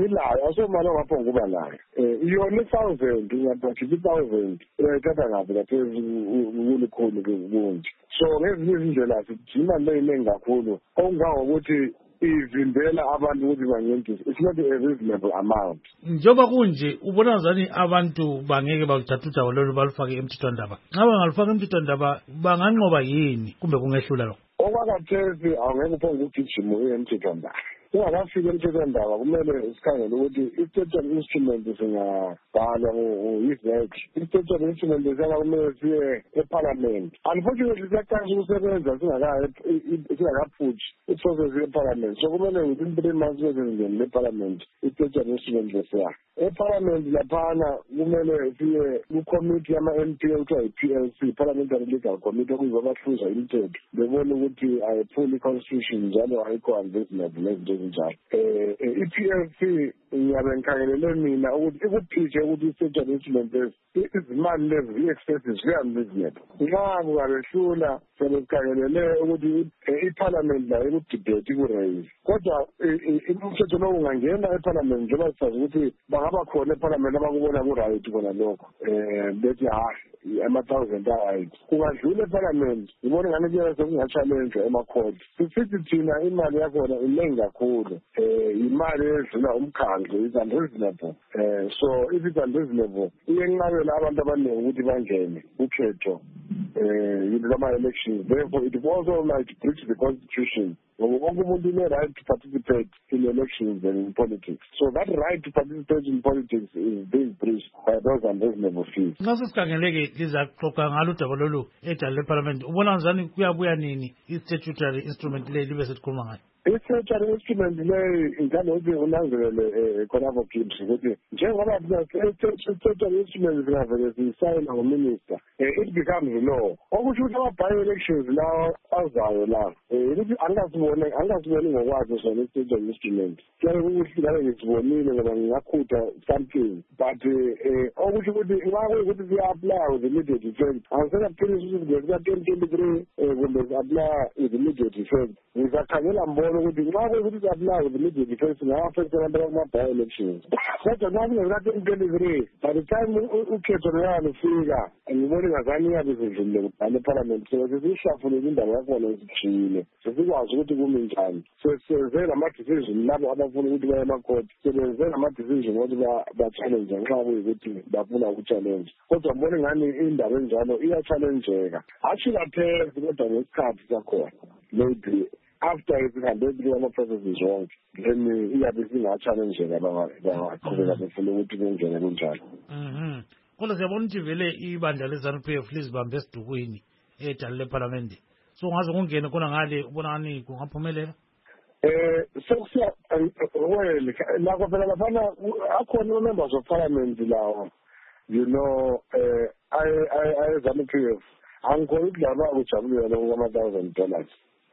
angilayo asomali ongapho ngoba nayo um iyona i-thousand ngiyabhakhisa i-thousand uyayithatha ngapi laphezulu kulikhulu kunje so ngezinye izindlela sithi imali leyiningi kakhulu okungangokuthi ivimbela abantu ukuthi bangentisa. It's not a reasonable amount. Njoba kunje ubona ngani abantu bangeke baluthatha udaba lolu balufake emthethwandaba. Nxa bangalufaka emthethwandaba banganqoba yini kumbe kungehlula lo? Okwakathezi awungeke uphonge ugijima uye emthethwandaba. Ungakafika emthethwandaba kumele sikhangele ukuthi i-state instrument singabhalwa ngu-I-V E C. I-state instrument siyaba kumele siye eParliament. Unfortunately siyaqasha ukusebenza singakaphuthi i-process yeParliament. So kumele within three months singene leParliament i-state instrument lesiya. EParliament laphana kumele siye ku-committee yama-M P okuthiwa yi-P L C, Parliamentary Legal Committee, okuyibo abahluza imithetho bebona ukuthi ayiphuli i-constitution njalo ayikho unreasonable nezinto ezinjalo. Eh i-P L C ngiyabe ngikhangelele mina ukuthi ikuphike ukuthi i-state instrument izimali lezi i-excesses ziya-unreasonable. Nxa kungabehlula sebekhangelele ukuthi i-Parliament la ikudebate iku-raise. Kodwa umthetho lowo ungangena eParliament njengoba sisazi ukuthi bangaba khona eParliament abakubona ku-right kona lokho um bethi hayi ama-thousand a-right kungadlula eParliament ngibona ngani kuyena sekunga-challenge ema-court sisithi thina imali yakhona iningi kakhulu um imali edlula umkhandlu is unreasonable um so if it's unreasonable iyenqabela abantu abaningi ukuthi bangene ukhetho um yini lama-elections. Therefore it also might breach the constitution. Wonke umuntu une-right to participate in elections and in politics. So that right to participate in politics is being breached by those unreasonable fees. Nxa sesikhangeleke lizaxoxa ngalo udaba lolu edala leParliament, ubona njani kuyabuya nini i-statutory instrument le libe sesikhuluma ngayo? I-statutory instrument leyi ngithanda ukuthi unanzelele khonapho Gibbs ukuthi njengoba i-statutory instrument zingavele ziyisayina nguminister, it becomes law. Okusho ukuthi ama-by-elections lawo azayo la ukuthi angasibone angasibone ngokwazi sona i-statutory instrument. Kuyabe kukuhle ngabe ngisibonile ngoba ngingakhutha something, but okusho ukuthi nxa kuyikuthi siya-apply with immediate effect angisenaphilisa ukuthi ngezika-twenty twenty-three kumbe si-apply with immediate effect. Ngizakhangela mbona ukuthi nxa kuyikuthi si-apply with immediate effect singa-affect abantu bakuma-by-elections. Kodwa nxa kungezika-twenty twenty-three by the time ukhetho luyana lufika ngibona ingazani iyabe zidlulile kudala eParliament so sesiyishafulele indaba yakhona esijiyile sesikwazi ukuthi kumi njani sesenze nama-decision labo abafuna ukuthi baye ema-court sebenze nama-decision ukuthi ba-challenge nxa kuyikuthi bafuna uku-challenge. Kodwa mbona ngani indaba enjalo iya-challengeka hatshi kaphezi kodwa ngesikhathi sakhona maybe after isihambe through ama-processes wonke then iyabe singa-challengeka bangaqhubeka befuna ukuthi kungene kunjalo. Kodwa siyabona ukuthi vele ibandla le-ZANU P F lizibambe esidukwini edala leParliament. So ngaze kungene khona ngale ubona ngani kungaphumelela? Eh sekusiya well lakho phela laphana akhona ama-members of Parliament lawa you know eh aye-ZANU P F angikhona ukuthi laba kujabulile lokho ama-thousand dollars.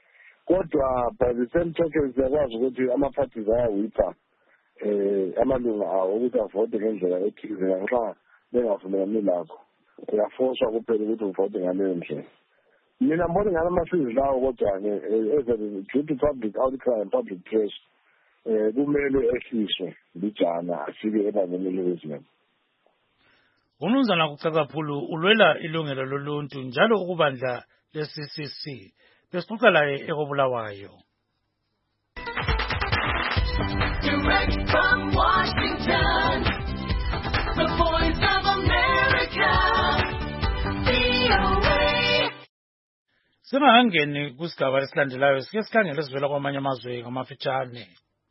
Kodwa by the same token siyakwazi ukuthi ama-parties ayawipha um amalunga awo ukuthi avote ngendlela ethize nxa bengavumelani lakho uyafoswa kuphela ukuthi uvote ngaleyo ndlela. Mina mbona ngala ama-fees lawo kodwa-ke as a due to public outcry and public press um kumele ehliswe mbijana afike ebangeni elireasonable. Umnumzana kucaca kakhulu ulwela ilungelo loluntu njalo ukubandla le-C C C. Besixoxa laye ekobulawayo. Direct from Washington, the voice of America, V O A. Singangeni kusigaba esilandelayo sike sikhangele sivela kwamanye amazwe ngamafitshane.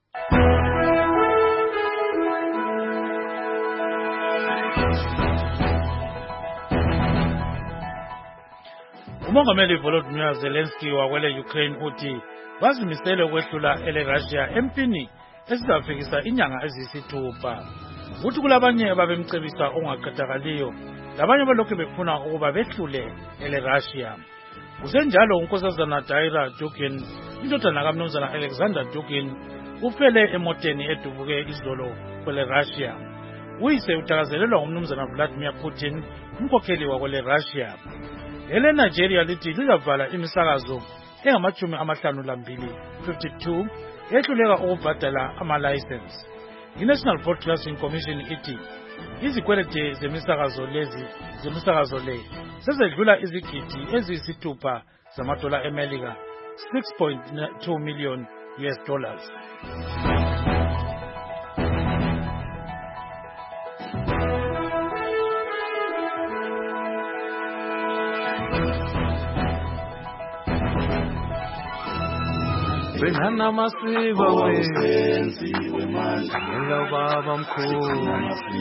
Umongameli Volodymyr Zelensky wakwele Ukraine uthi bazimisele ukwehlula ele-Russia empini esizafikisa inyanga eziyisithupha. Uthi kulabanye ababemcebisa ongaqedakaliyo labanye balokhu befuna ukuba behlule ele-Russia. Kusenjalo unkosazana Daira Dugin indodana kaMnumzana Alexander Dugin ufele emoteni edubuke izolo kwele-Russia. Uyise uthakazelelwa ngumnumzana Vladimir Putin umkhokheli wakwele-Russia. Ele Nigeria lithi lizavala imisakazo engamachumi amahlanu lambili fifty-two ehluleka ukubhadala ama-license. i-National Broadcasting Commission ithi izikwelede zemisakazo lezi zemisakazo le sezedlula izigidi eziyisithupha zamadola eMelika, six point two million U S dollars. Benhana masiba wenziwe manje ngababa mkhulu.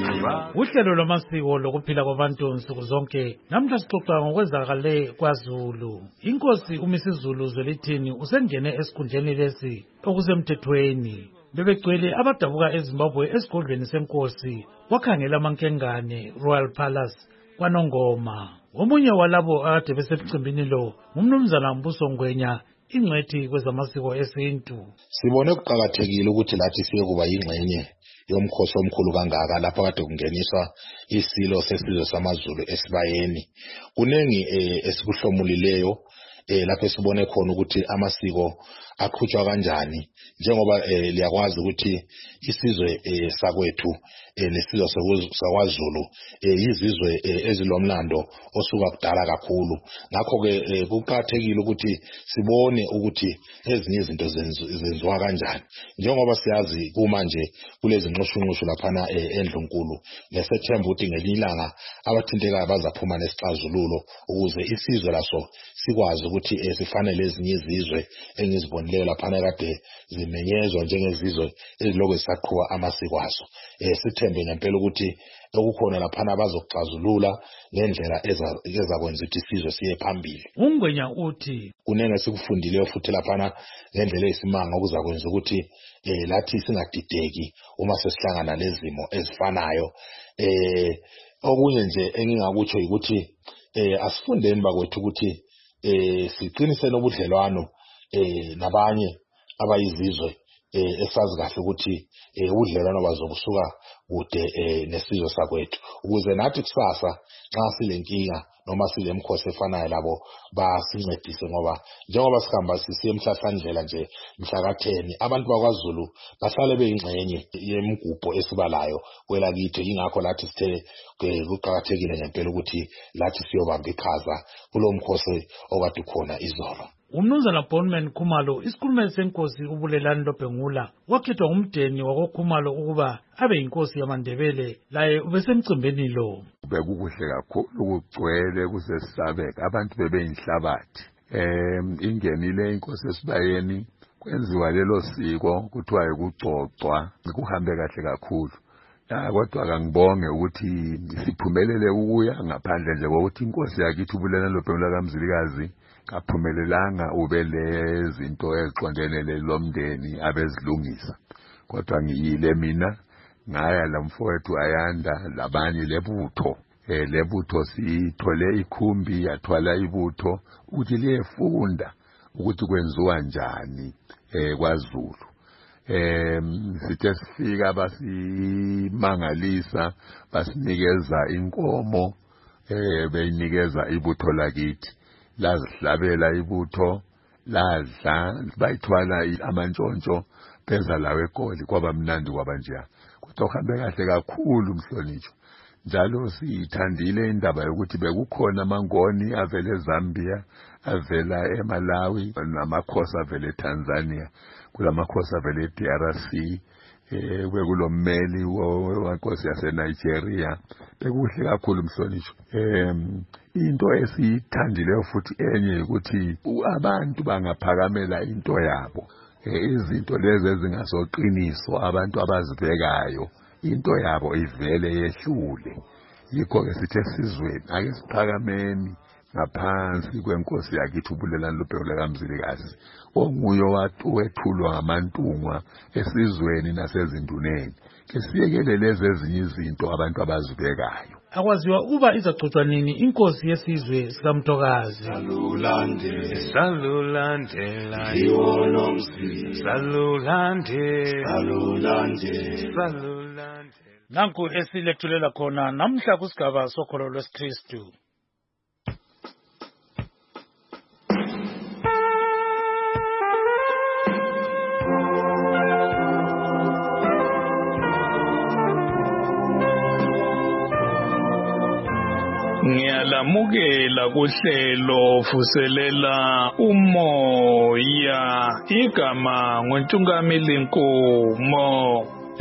Uhlelo lwamasiko lokuphila kwabantu nsuku zonke namhla sixoxa ngokwenzakale kwaZulu. Inkosi uMisizulu Zwelithini usengene esikhundleni lesi okusemthethweni. Bebegcwele abadabuka eZimbabwe esigodlweni senkosi wakhangela amankengane Royal Palace kwaNongoma. Omunye walabo ade besemcimbini lo ngumnumzana Mbuso Ngwenya, ingcwethi kwezamasiko esintu. Sibone kuqakathekile ukuthi lathi siye kuba yingxenye yomkhosi omkhulu kangaka lapha kade kungeniswa isilo sesizwe samaZulu esibayeni. Kunengi eh, esikuhlomulileyo eh, lapho sibone khona ukuthi amasiko aqhutshwa kanjani, njengoba eh, liyakwazi ukuthi isizwe eh, sakwethu eh, nesizwe sakwaZulu eh, yizizwe eh, ezilomlando osuka kudala kakhulu. Ngakho ke eh, kuqakathekile ukuthi sibone ukuthi ezinye izinto zenziwa kanjani, njengoba siyazi kuma nje kulezi nxushunxushu laphana eh, endlunkulu. Ngesethemba ukuthi ngelinye ilanga abathintekayo bazaphuma nesixazululo ukuze isizwe laso sikwazi ukuthi eh, sifanele ezinye izizwe engizibonileyo laphana kade zimenyezwa njengezizwe eziloko zisaqhubeka amasiko azo. Eh, sithembe ngempela ukuthi okukhona laphana bazokuxazulula ngendlela ezakwenza ukuthi isizwe siye phambili. Ungwenya uthi kunenge sikufundileyo futhi laphana ngendlela esimanga okuzakwenza ukuthi eh, lathi singadideki uma sesihlangana lezimo ezifanayo. Eh, okunye nje engingakutsho ukuthi eh, asifundeni bakwethu ukuthi eh, siqinise nobudlelwano eh, nabanye abayizizwe eh, esazi kahle ukuthi eh, ubudlelwano bazokusuka kude eh, nesizwe sakwethu, ukuze nathi kusasa nxa silenkinga noma silemkhosi efanayo labo basincedise, ngoba njengoba sihamba sisiye emhlahlandlela nje mhla ka ten abantu bakwaZulu bahlale beyingxenye yemgubho esibalayo kwelakithi. Ingakho lathi sithe kuqakathekile ngempela ukuthi lathi siyobamba iqhaza kulo mkhosi okade khona izolo. Umnumzana Bonman Khumalo, isikhulumeli senkosi uBulelani Lobhengula, wakhethwa ngumdeni wakoKhumalo ukuba abe yinkosi yamaNdebele, laye ubesemcimbini lo. Bekukuhle kakhulu, kugcwele kusesabeka, abantu bebeyinhlabathi. Em ingenile inkosi esibayeni, kwenziwa lelo siko kuthiwa ukugcocwa, kuhambe kahle kakhulu. Ya kodwa kangibonge ukuthi siphumelele ukuya ngaphandle nje kokuthi inkosi yakithi uBulelani Lobhengula kaMzilikazi kaphumelelanga ube lezinto eziqondene lelomndeni abezilungisa. Kodwa ngiyile mina ngaya lamfowethu Ayanda labanye lebutho eh lebutho sithole ikhumbi yathwala ibutho ukuthi liyefunda ukuthi kwenziwa njani eh kwaZulu. Eh sithe sifika basimangalisa, basinikeza inkomo eh beyinikeza ibutho lakithi, lazihlabela ibutho, ladla, bayithwala amantshontsho pheza lawe egoli, kwaba mnandi kwaba nje. Kodwa uhambe kahle kakhulu Mhlonishwa. Njalo sithandile indaba yokuthi bekukhona amangoni avele eZambia, avela eMalawi, namakhosi avele eTanzania, kulamakhosi avele eD R C, eh bekulommeli wenkosi yaseNigeria. Bekuhle kakhulu Mhlonishwa. Em into esithandileyo futhi enye ukuthi abantu bangaphakamela into yabo, izinto lezi ezingasoqiniso, abantu abazibekayo into yabo ivele yehlule. Yikho ke sithe sizweni ake siphakameni ngaphansi kwenkosi yakithi uBulelani Lobhengula kaMzilikazi, onguye owethulwa ngamantungwa esizweni nasezinduneni. Ke siyekele lezi ezinye izinto abantu abazibekayo. Akwaziwa uba izacocwa nini inkosi yesizwe sikaMthokazi. Salulande salulandela iwonomsi salulande salulande salulande. Nanku esilethulela khona namhla kusigaba sokholo lwesikristu. Siyalamukela kuhlelo vuselela umoya igama ngoNtungamili Nkomo.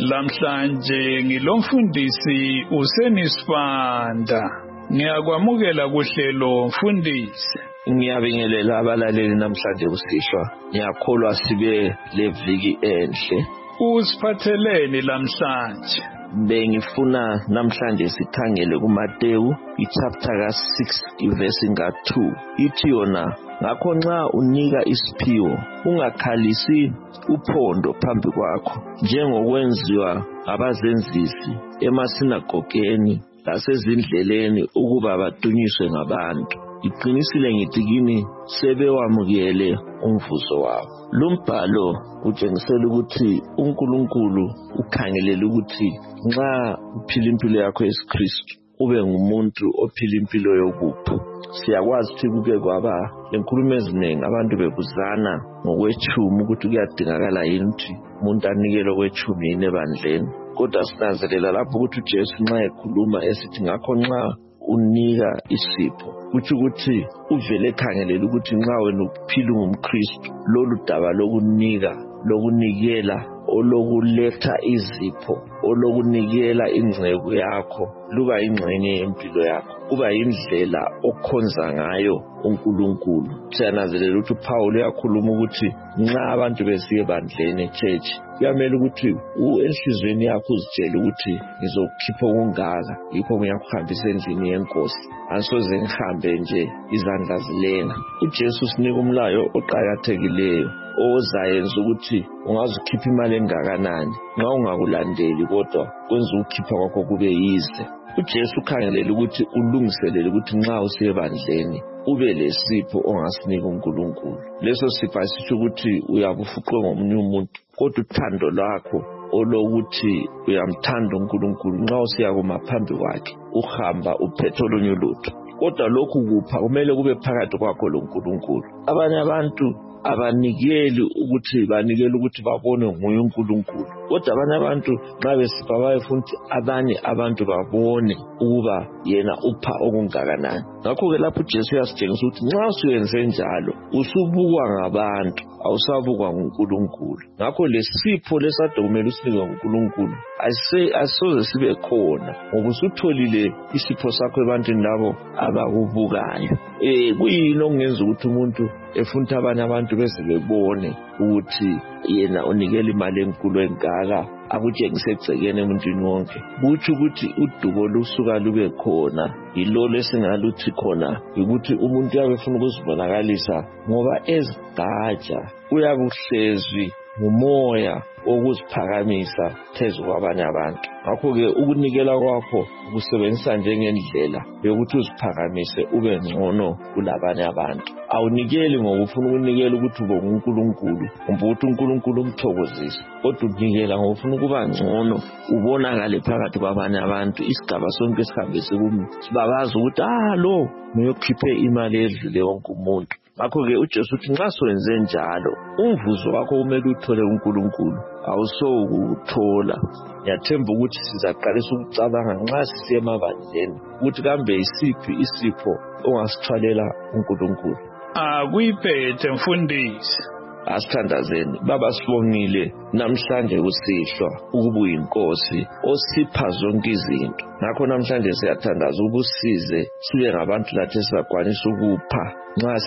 Lamhlanje ngilomfundisi uSenisibanda. Ngiyakwamukela kuhlelo mfundisi. Ngiyabingelela abalaleli namhlanje kusihlwa. Ngiyakholwa sibe leviki enhle. Usiphatheleni lamhlanje? Bengifuna namhlanje sikhangele kuMateyu ichapter ka six iverse ka two. Ithi yona ngakho nxa unika isiphiwo ungakhalisi uphondo phambi kwakho njengokwenziwa abazenzisi emasinagogeni lasezindleleni ukuba badunyiswe ngabantu. Iqinisile ngithi kini sebewamukele umvuzo wabo. Lombhalo utshengisela ukuthi uNkulunkulu ukhangelela ukuthi nxa uphila impilo yakho yeSkristu ube ngumuntu ophila impilo yobupho. Siyakwazi ukuthi kuke kwaba lenkulumo eziningi abantu bebuzana ngokwetshumi ukuthi kuyadingakala yini ukuthi umuntu anikele okwetshumi yini ebandleni. Kodwa sinanzelela lapho ukuthi uJesu nxa ekhuluma esithi ngakho nxa unika isipho kuthi ukuthi uvele ekhangelela ukuthi nxa wena uphila ngumKristu lolu daba lokunika lokunikela olokuletha izipho olokunikela ingcebo yakho luba ingxenye yempilo yakho kuba indlela okhonza ngayo uNkulunkulu. Siyananzelela ukuthi uPaul uyakhuluma ukuthi nxa abantu besiye ebandleni echurch kuyamele ukuthi enhlizweni yakho uzitshele ukuthi ngizokhipha okungaka yikho ngiyakuhambisa endlini yenkosi angisoze ngihambe nje izandla zilenga. uJesu sinika umlayo oqhakathekileyo ozayenza ukuthi ungazikhipha imali engakanani nxa ungakulandeli kodwa kwenza ukukhipha kwakho kube yize. uJesu ukhangelela ukuthi ulungiselele ukuthi nxa usebandleni ube lesipho ongasinika uNkulunkulu. Leso sipho asisho ukuthi uyabufuqwe ngomunye umuntu kodwa uthando lwakho olokuthi uyamthanda uNkulunkulu nxa usiyakuma phambi kwakhe uhamba uphethe olunye ulutho. Kodwa lokhu kupha kumele kube phakathi kwakho loNkulunkulu. Abanye abantu abanikeli ukuthi banikele ukuthi babone nguye uNkulunkulu kodwa abanye abantu nxa besipha bayefuna ukuthi abanye abantu babone ukuba yena upha okungakanani. Ngakho-ke lapho uJesu uyasitshengisa ukuthi nxa usuyenze njalo usubukwa ngabantu awusabukwa nguNkulunkulu. Ngakho lesipho lesade kumele usinikwe nguNkulunkulu asisoze sibe khona ngoba usutholile isipho sakho ebantwini labo abakubukayo. Eh kuyini okungenza ukuthi umuntu efuna abanye abantu bese bebone ukuthi yena unikela imali enkulu engaka akutshengise egcekeni emuntwini wonke? Kuthi ukuthi udubo lusuka lube khona yilolo esingaluthi khona ukuthi umuntu uyabe efuna ukuzibonakalisa ngoba ezigcaja uyakuhlezwi ngumoya okuziphakamisa phezu kwabanye abantu. Ngakho-ke ukunikela kwakho ukusebenzisa njengendlela yokuthi uziphakamise ube ngcono kulabanye abantu. Awunikeli ngoba ufuna ukunikela ukuthi ube nguNkulunkulu kumbe ukuthi uNkulunkulu umthokozise, kodwa unikela ngoba ufuna ukuba ngcono ubonakale phakathi kwabanye abantu. Isigaba sonke sihambe sibabaza ukuthi ah lo uyokhiphe imali edlule wonke umuntu. Ngakho-ke uJesu uthi nxa sowenze njalo umvuzo wakho kumele uthole uNkulunkulu awusokuthola. Ngiyathemba ukuthi sizaqalisa ukucabanga nxa sisiya emabandleni ukuthi kambe yisiphi isipho ongasithwalela uNkulunkulu. Akuyiphethe mfundisi. Asithandazeni baba sibongile namhlanje kusihlwa ukuba uyinkosi osipha zonke izinto. Ngakho namhlanje siyathandaza ubusize sibe ngabantu lathi esizakwanisa ukupha nxa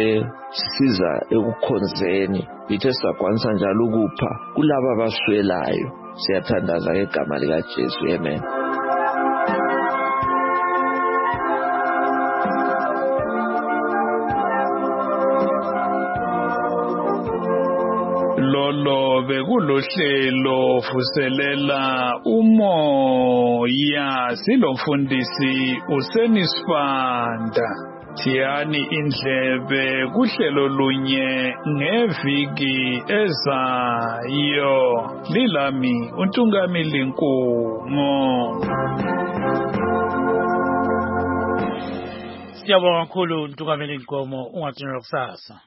sisiza ekukhonzeni ithe sizakwanisa njalo ukupha kulabo abaswelayo. Siyathandaza ngegama likaJesu, amen. Lolo bekulohlelo vuselela umoya silomfundisi uSenisibanda. Thiyani indlebe kuhlelo lunye ngeviki ezayo. Lilami uNtungamili Nkomo. Siyabonga kakhulu uNtungamili Nkomo, ungathina kusasa.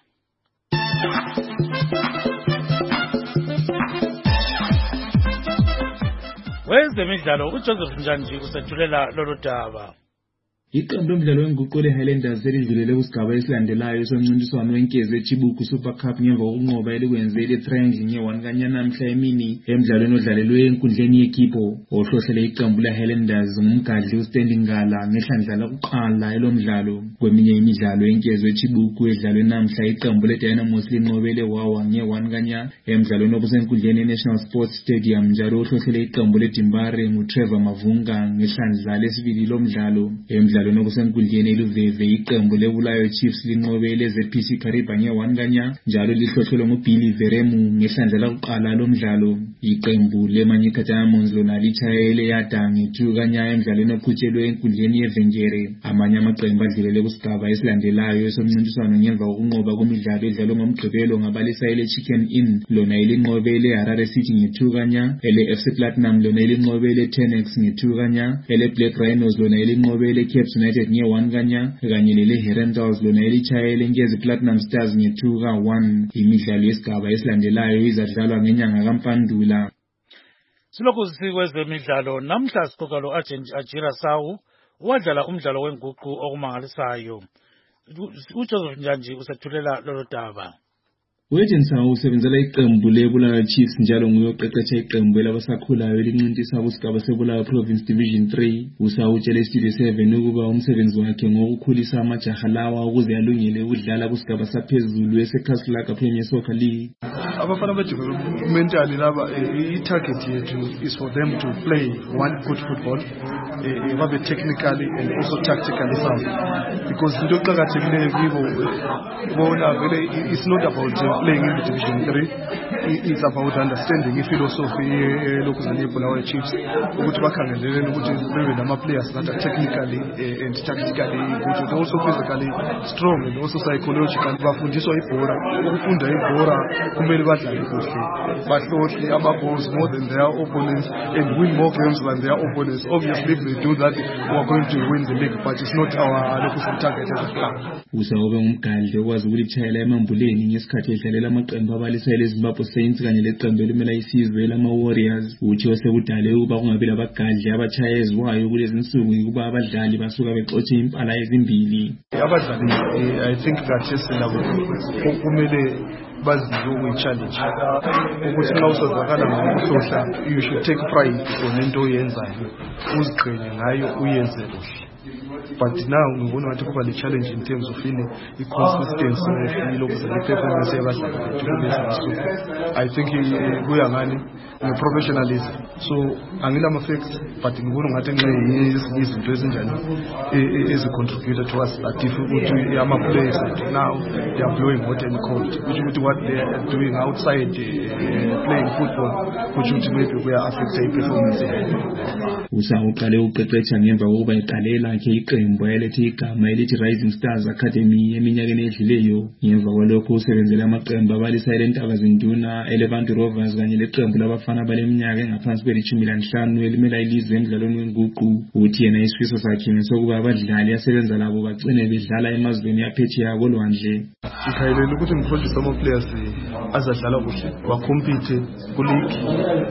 Wezemidlalo uJoseph Njanji usethulela lolu daba. Iqembu lomdlalo wenguqu le-Highlanders selidlulele kusigaba esilandelayo somncintiswano wenkezi weChibuku Super Cup ngemva kokunqoba elikwenze le-Triangle nge-one kanyanamhla emini emdlalweni odlalelwe enkundleni yeKipo. Ohlohlele iqembu le-Highlanders ngumgadli uStanding Ngala ngehlandla lokuqala elomdlalo. Kweminye imidlalo yenkezi weChibuku edlalwe namhla iqembu le-Dynamos linqobele Wawa nge-one kanya emdlalweni obusenkundleni ye-National Sports Stadium, njalo ohlohlele iqembu le-Dimbare nguTrevor Mavunga ngehlandla lesibili lomdlalo. Emdlalweni obusenkundleni eLuveve iqembu leBulawayo Chiefs linqobele Z P C Kariba nge-one kanya, njalo lihlothelwe nguBilly Veremu ngehlandla lokuqala lomdlalo. Iqembu leManyika Diamonds lona litshayele yada nge-two kanya emdlalweni oqhutshelwe enkundleni yeVengere. Amanye amaqembu adlulele kusigaba esilandelayo esomncintiswano ngemva kokunqoba kwemidlalo edlalwe ngomgqibelo ngabalisa ele-Chicken Inn lona ilinqobele Harare City nge-two kanya, ele-F C Platinum lona ilinqobele Tenex nge-two kanya, ele-Black Rhinos lona ilinqobele Cape United nge-one kanya, kanye lele-Herentals lona ilitshayele Nkezi Platinum Stars nge-two ka one. Imidlalo yesigaba esilandelayo izadlalwa ngenyanga kaMpandula. Silokhu sikwezemidlalo namhla siqoka lo Ajira Sawu wadlala umdlalo wenguqu okumangalisayo. uJoseph Njanji usethulela lolo daba. Wejensa usebenzela iqembu leBulawayo Chiefs njalo nguye oqeqesha iqembu labasakhulayo elincintisa kusigaba seBulawayo Province Division three. Usawutshele Studio seven ukuba umsebenzi wakhe ngokukhulisa amajaha lawa ukuze alungele ukudlala kusigaba saphezulu eseKaslaka Premier Soccer League. Abafana be-developmentally laba i-target yethu is for them to play one good football, babe technically and also tactically sound, because into eqakathekileyo kibo bona vele it's not about playing in the Division three, it's about understanding i-philosophy lokuzana yeBulawayo Chiefs ukuthi bakhangelele ukuthi bebe nama-players that are technically and tactically good, but also physically strong and also psychologically. Bafundiswa ibhora, ukufunda ibhora kumele badlale kuhle, bahlohle ama-goals more than their opponents and win more games than their opponents. Obviously if they do that we are going to win the league, but it's not our local target as a club. Usawube ngumgadli okwazi ukulitshayela emambuleni ngesikhathi edlalela amaqembu abalisele eZimbabwe Saints kanye leqembu elimela isizwe lama-Warriors. Uthi osekudale ukuba kungabi labagadli abatshayezwayo kulezi nsuku ukuba abadlali basuka bexotshe impala ezimbili. Abadlali I think that yesilabo kumele bazizo uyi-challenge ukuthi nxa usazakala ngokuhlohla you should take pride on into oyenzayo, uziqhenye ngayo uyenze kuhle. But now ngibona ukuthi kuba le-challenge in terms of ini i-consistency lokuzana i-performance yabadlali bethu kulezi nsuku. I think kuya ngani nge-professionalism, so angilama-facts but ngibona ngathi ngenxa izinto ezinjani ezi-contribute to us that if ukuthi ama-players ethu now they are blowing hot and cold, which ukuthi what they are doing outside uh, playing football which ukuthi maybe kuya-affecta i-performance yabo. Usawuqale uqeqesha ngemva kokuba iqale lakhe iqembu elethe igama elithi Rising Stars Academy eminyakeni edluleyo. Ngemva kwalokho usebenzele amaqembu abalisa elentaba zinduna eleBantu Rovers kanye leqembu labafana baleminyaka engaphansi kwelishumi lanhlanu elimela ilizwe emdlalweni wenguqu. Uthi yena isifiso sakhe ngesokuba abadlali asebenza labo bagcine bedlala emazweni aphetsheya kolwandle. Ngikhayelela ukuthi ngiproduce ama-players azadlala kuhle, wakompete kuleague,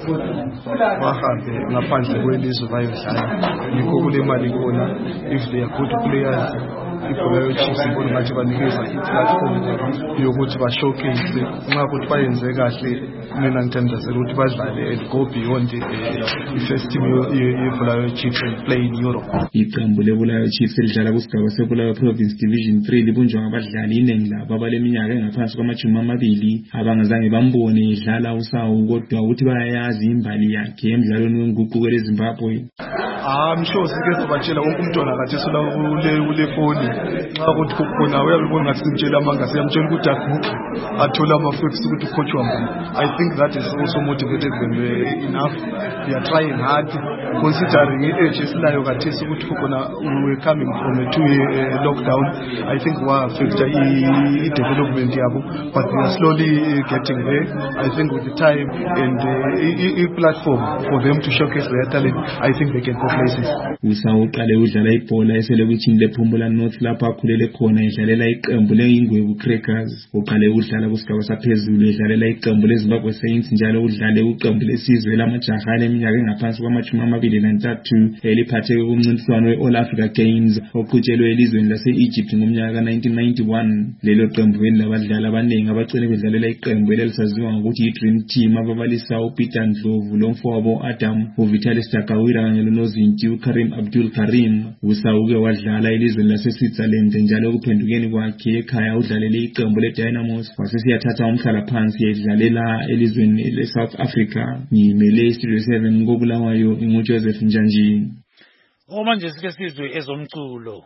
bahambe ngaphandle kwelizwe bayodlala. Yikho kule mali khona. If they are good players, iBulawayo Chiefs ngibona ngathi banikeza i-platform yokuthi ba-showcase nxa ukuthi bayenze kahle. Mina ngithandazela ukuthi badlale and go beyond i-first team yeBulawayo Chiefs and play in Europe. Iqembu leBulawayo Chiefs elidlala kusigaba seBulawayo Province Division three libunjwa ngabadlali iningi labo abaleminyaka engaphansi kwamajumi amabili abangazange bambone edlala usawu, kodwa ukuthi bayayazi imbali yakhe emdlalweni wenguqu kweleZimbabwe. I'm sure sike sibatshela wonke umntwana kathi sula kule phone nxa ukuthi khona uyabona ngathi simtshela amanga siyamtshela ukuthi aguqe athola ama-facts ukuthi coach wami. I think that is also motivated them enough. They are trying hard considering i-age esilayo kathi ukuthi khona we coming from a two year uh, lockdown. I think wa affect i-development yabo, but they are slowly getting there. I think with the time and uh, platform for them to showcase their talent, I think they can go places. Usawuqale udlala ibhola eselokishini lePhumula North lapho akhulele khona edlalela iqembu leIngwebu Crackers. Uqale udlala kusigaba saphezulu edlalela iqembu leZimbabwe Saints njalo udlale uqembu lesizwe lamajaha leminyaka engaphansi kwamajumi amabili nantathu eliphatheke kumncintiswano we-All Africa Games oqhutshelwe elizweni lase-Egypt ngomnyaka ka nineteen ninety-one. Lelo qembu elabadlali abaningi abacele bedlalela iqembu elalisaziwa ngokuthi i-Dream Team ababalisa uPeter Ndlovu, lomfowabo Adam, uVitalis Dagawira kanye lonozinti uKarim Abdul Karim. Usawuke wadlala elizweni lase-Switzerland njalo ekuphendukeni kwakhe ekhaya udlalele iqembu le-Dynamos wasesiyathatha umhlala phansi edlalela elizweni le-South Africa. Ngimele Studio seven koBulawayo inguJoseph Njanji. Manje sike sizwe ezomculo.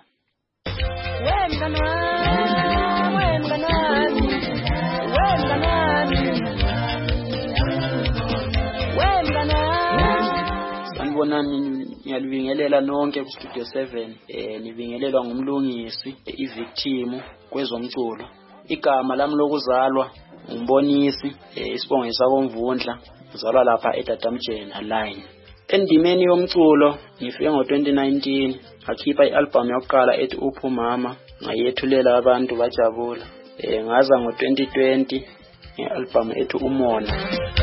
Sanibonani, ngiyalibingelela nonke ku Studio seven. Eh nibingelelwa ngumlungisi iVictim kwezomculo. Igama lami lokuzalwa umbonisi isibongo sakomvundla, uzalwa lapha eDadamjena line. Endimeni yomculo ngifike ngo twenty nineteen, ngakhipha i-album yokuqala ethi Uphumama, ngayethulela abantu bajabula. Eh ngaza ngo twenty twenty nge-album ethi Umona.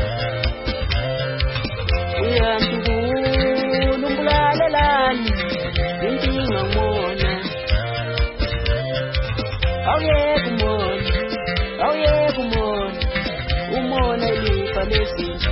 Uyambulalelani inkinga ngona, awuyeke umona, awuyeke umona, umona ilifa lezinto.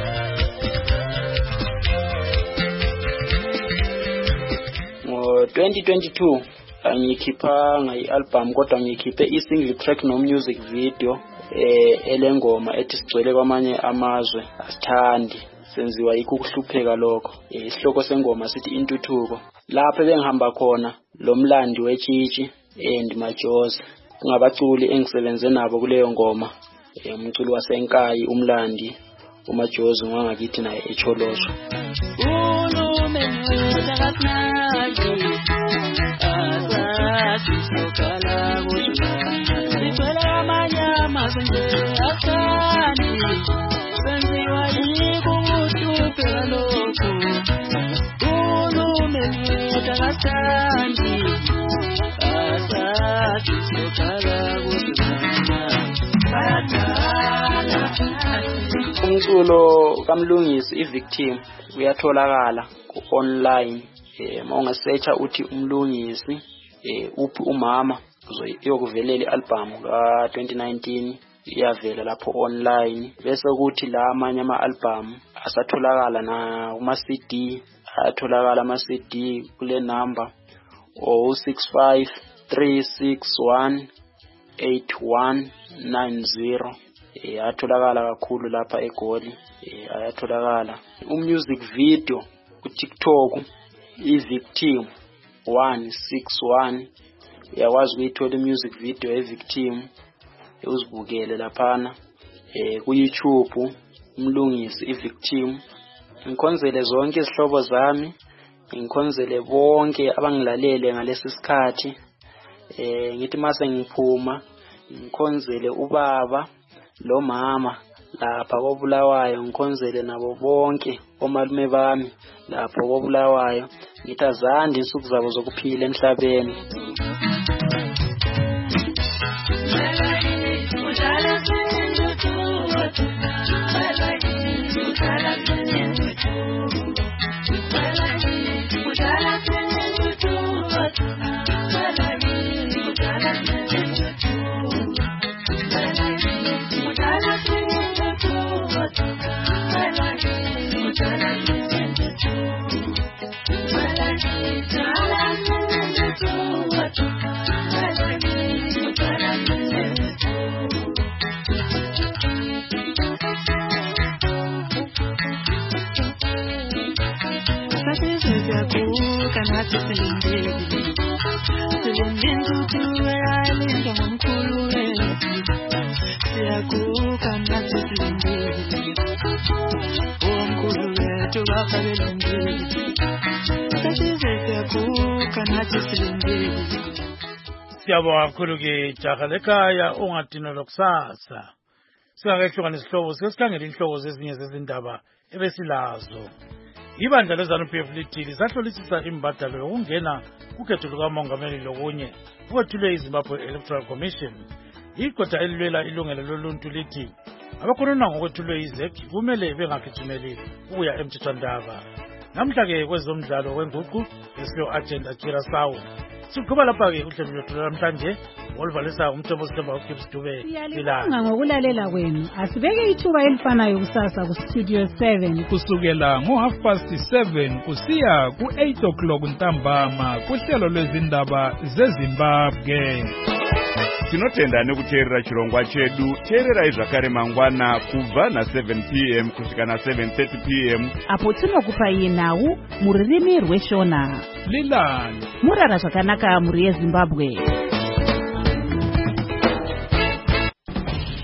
Ngo twenty twenty-two angikhipha ngai-album kodwa ngikhiphe i-single track no music video eh elengoma ethi sigcwele kwamanye amazwe asithandi, senziwa yikho ukuhlupheka lokho. Isihloko sengoma sithi intuthuko. Lapho bengihamba khona lo mlandi wetshitshi and Majozi, kungabaculi engisebenze nabo kuleyo ngoma. Umculi wasenkayi umlandi uMajozi ngangakithi naye eCholosho. Umculo kamlungisi iVictim uyatholakala ku online. Eh mawungasearcha uthi umlungisi eh uphi umama uzoyokuvelela i-album ka twenty nineteen iyavela lapho online. Bese kuthi la amanye ama-album asatholakala na kuma C D, atholakala ama C D kule number zero six five three six one eight one nine zero. Eh atholakala kakhulu lapha eGoli. Eh ayatholakala umusic video ku TikTok iVictim one six one. Uyakwazi ukuyithola imusic video eVictim uzibukele laphana. Eh ku YouTube umlungisi iVictim. Ngikhonzele zonke izihlobo zami, ngikhonzele bonke abangilalele ngalesi sikhathi. Eh ngithi mase ngiphuma ngikhonzele ubaba lo mama lapha koBulawayo, ngikhonzele nabo bonke omalume bami lapha koBulawayo. Ngithi azande insuku zabo zokuphila emhlabeni. Siyabonga kakhulu ke jaha lekhaya ongadina lokusasa. Singakehlukana isihlobo sesikhangela inhlobo zezinye zezindaba ebesilazo. Ibandla leZANU-P F lithi lisahlolisisa imbadalo yokungena kukhetho lukamongameli lokunye kwethule iZimbabwe Electoral Commission. Igqwetha elilwela ilungelo loluntu lithi abakhonona ngokwethulwe iZEC kumele bengagijimeli ukuya emthethwandaba. namhla-ke kwezomdlalo wenguqu esiyo agenda Curaçao. Siqhuba lapha-ke uhlelo lwethu namhlanje oluvalisa umthombo sithemba uGibbs Dube. Siyalibonga ngokulalela kwenu. Asibeke ithuba elifanayo kusasa ku-Studio seven kusukela ngo-half past seven kusiya ku-eight o'clock ntambama kuhlelo lwezindaba zeZimbabwe. Tinotenda nekuteerera chirongwa chedu. Teererai zvakare mangwana kubva na seven p m kusvika na seven thirty p m apo tinokupai nhau muririmi rweshona. Lilani murara zvakanaka muri yeZimbabwe.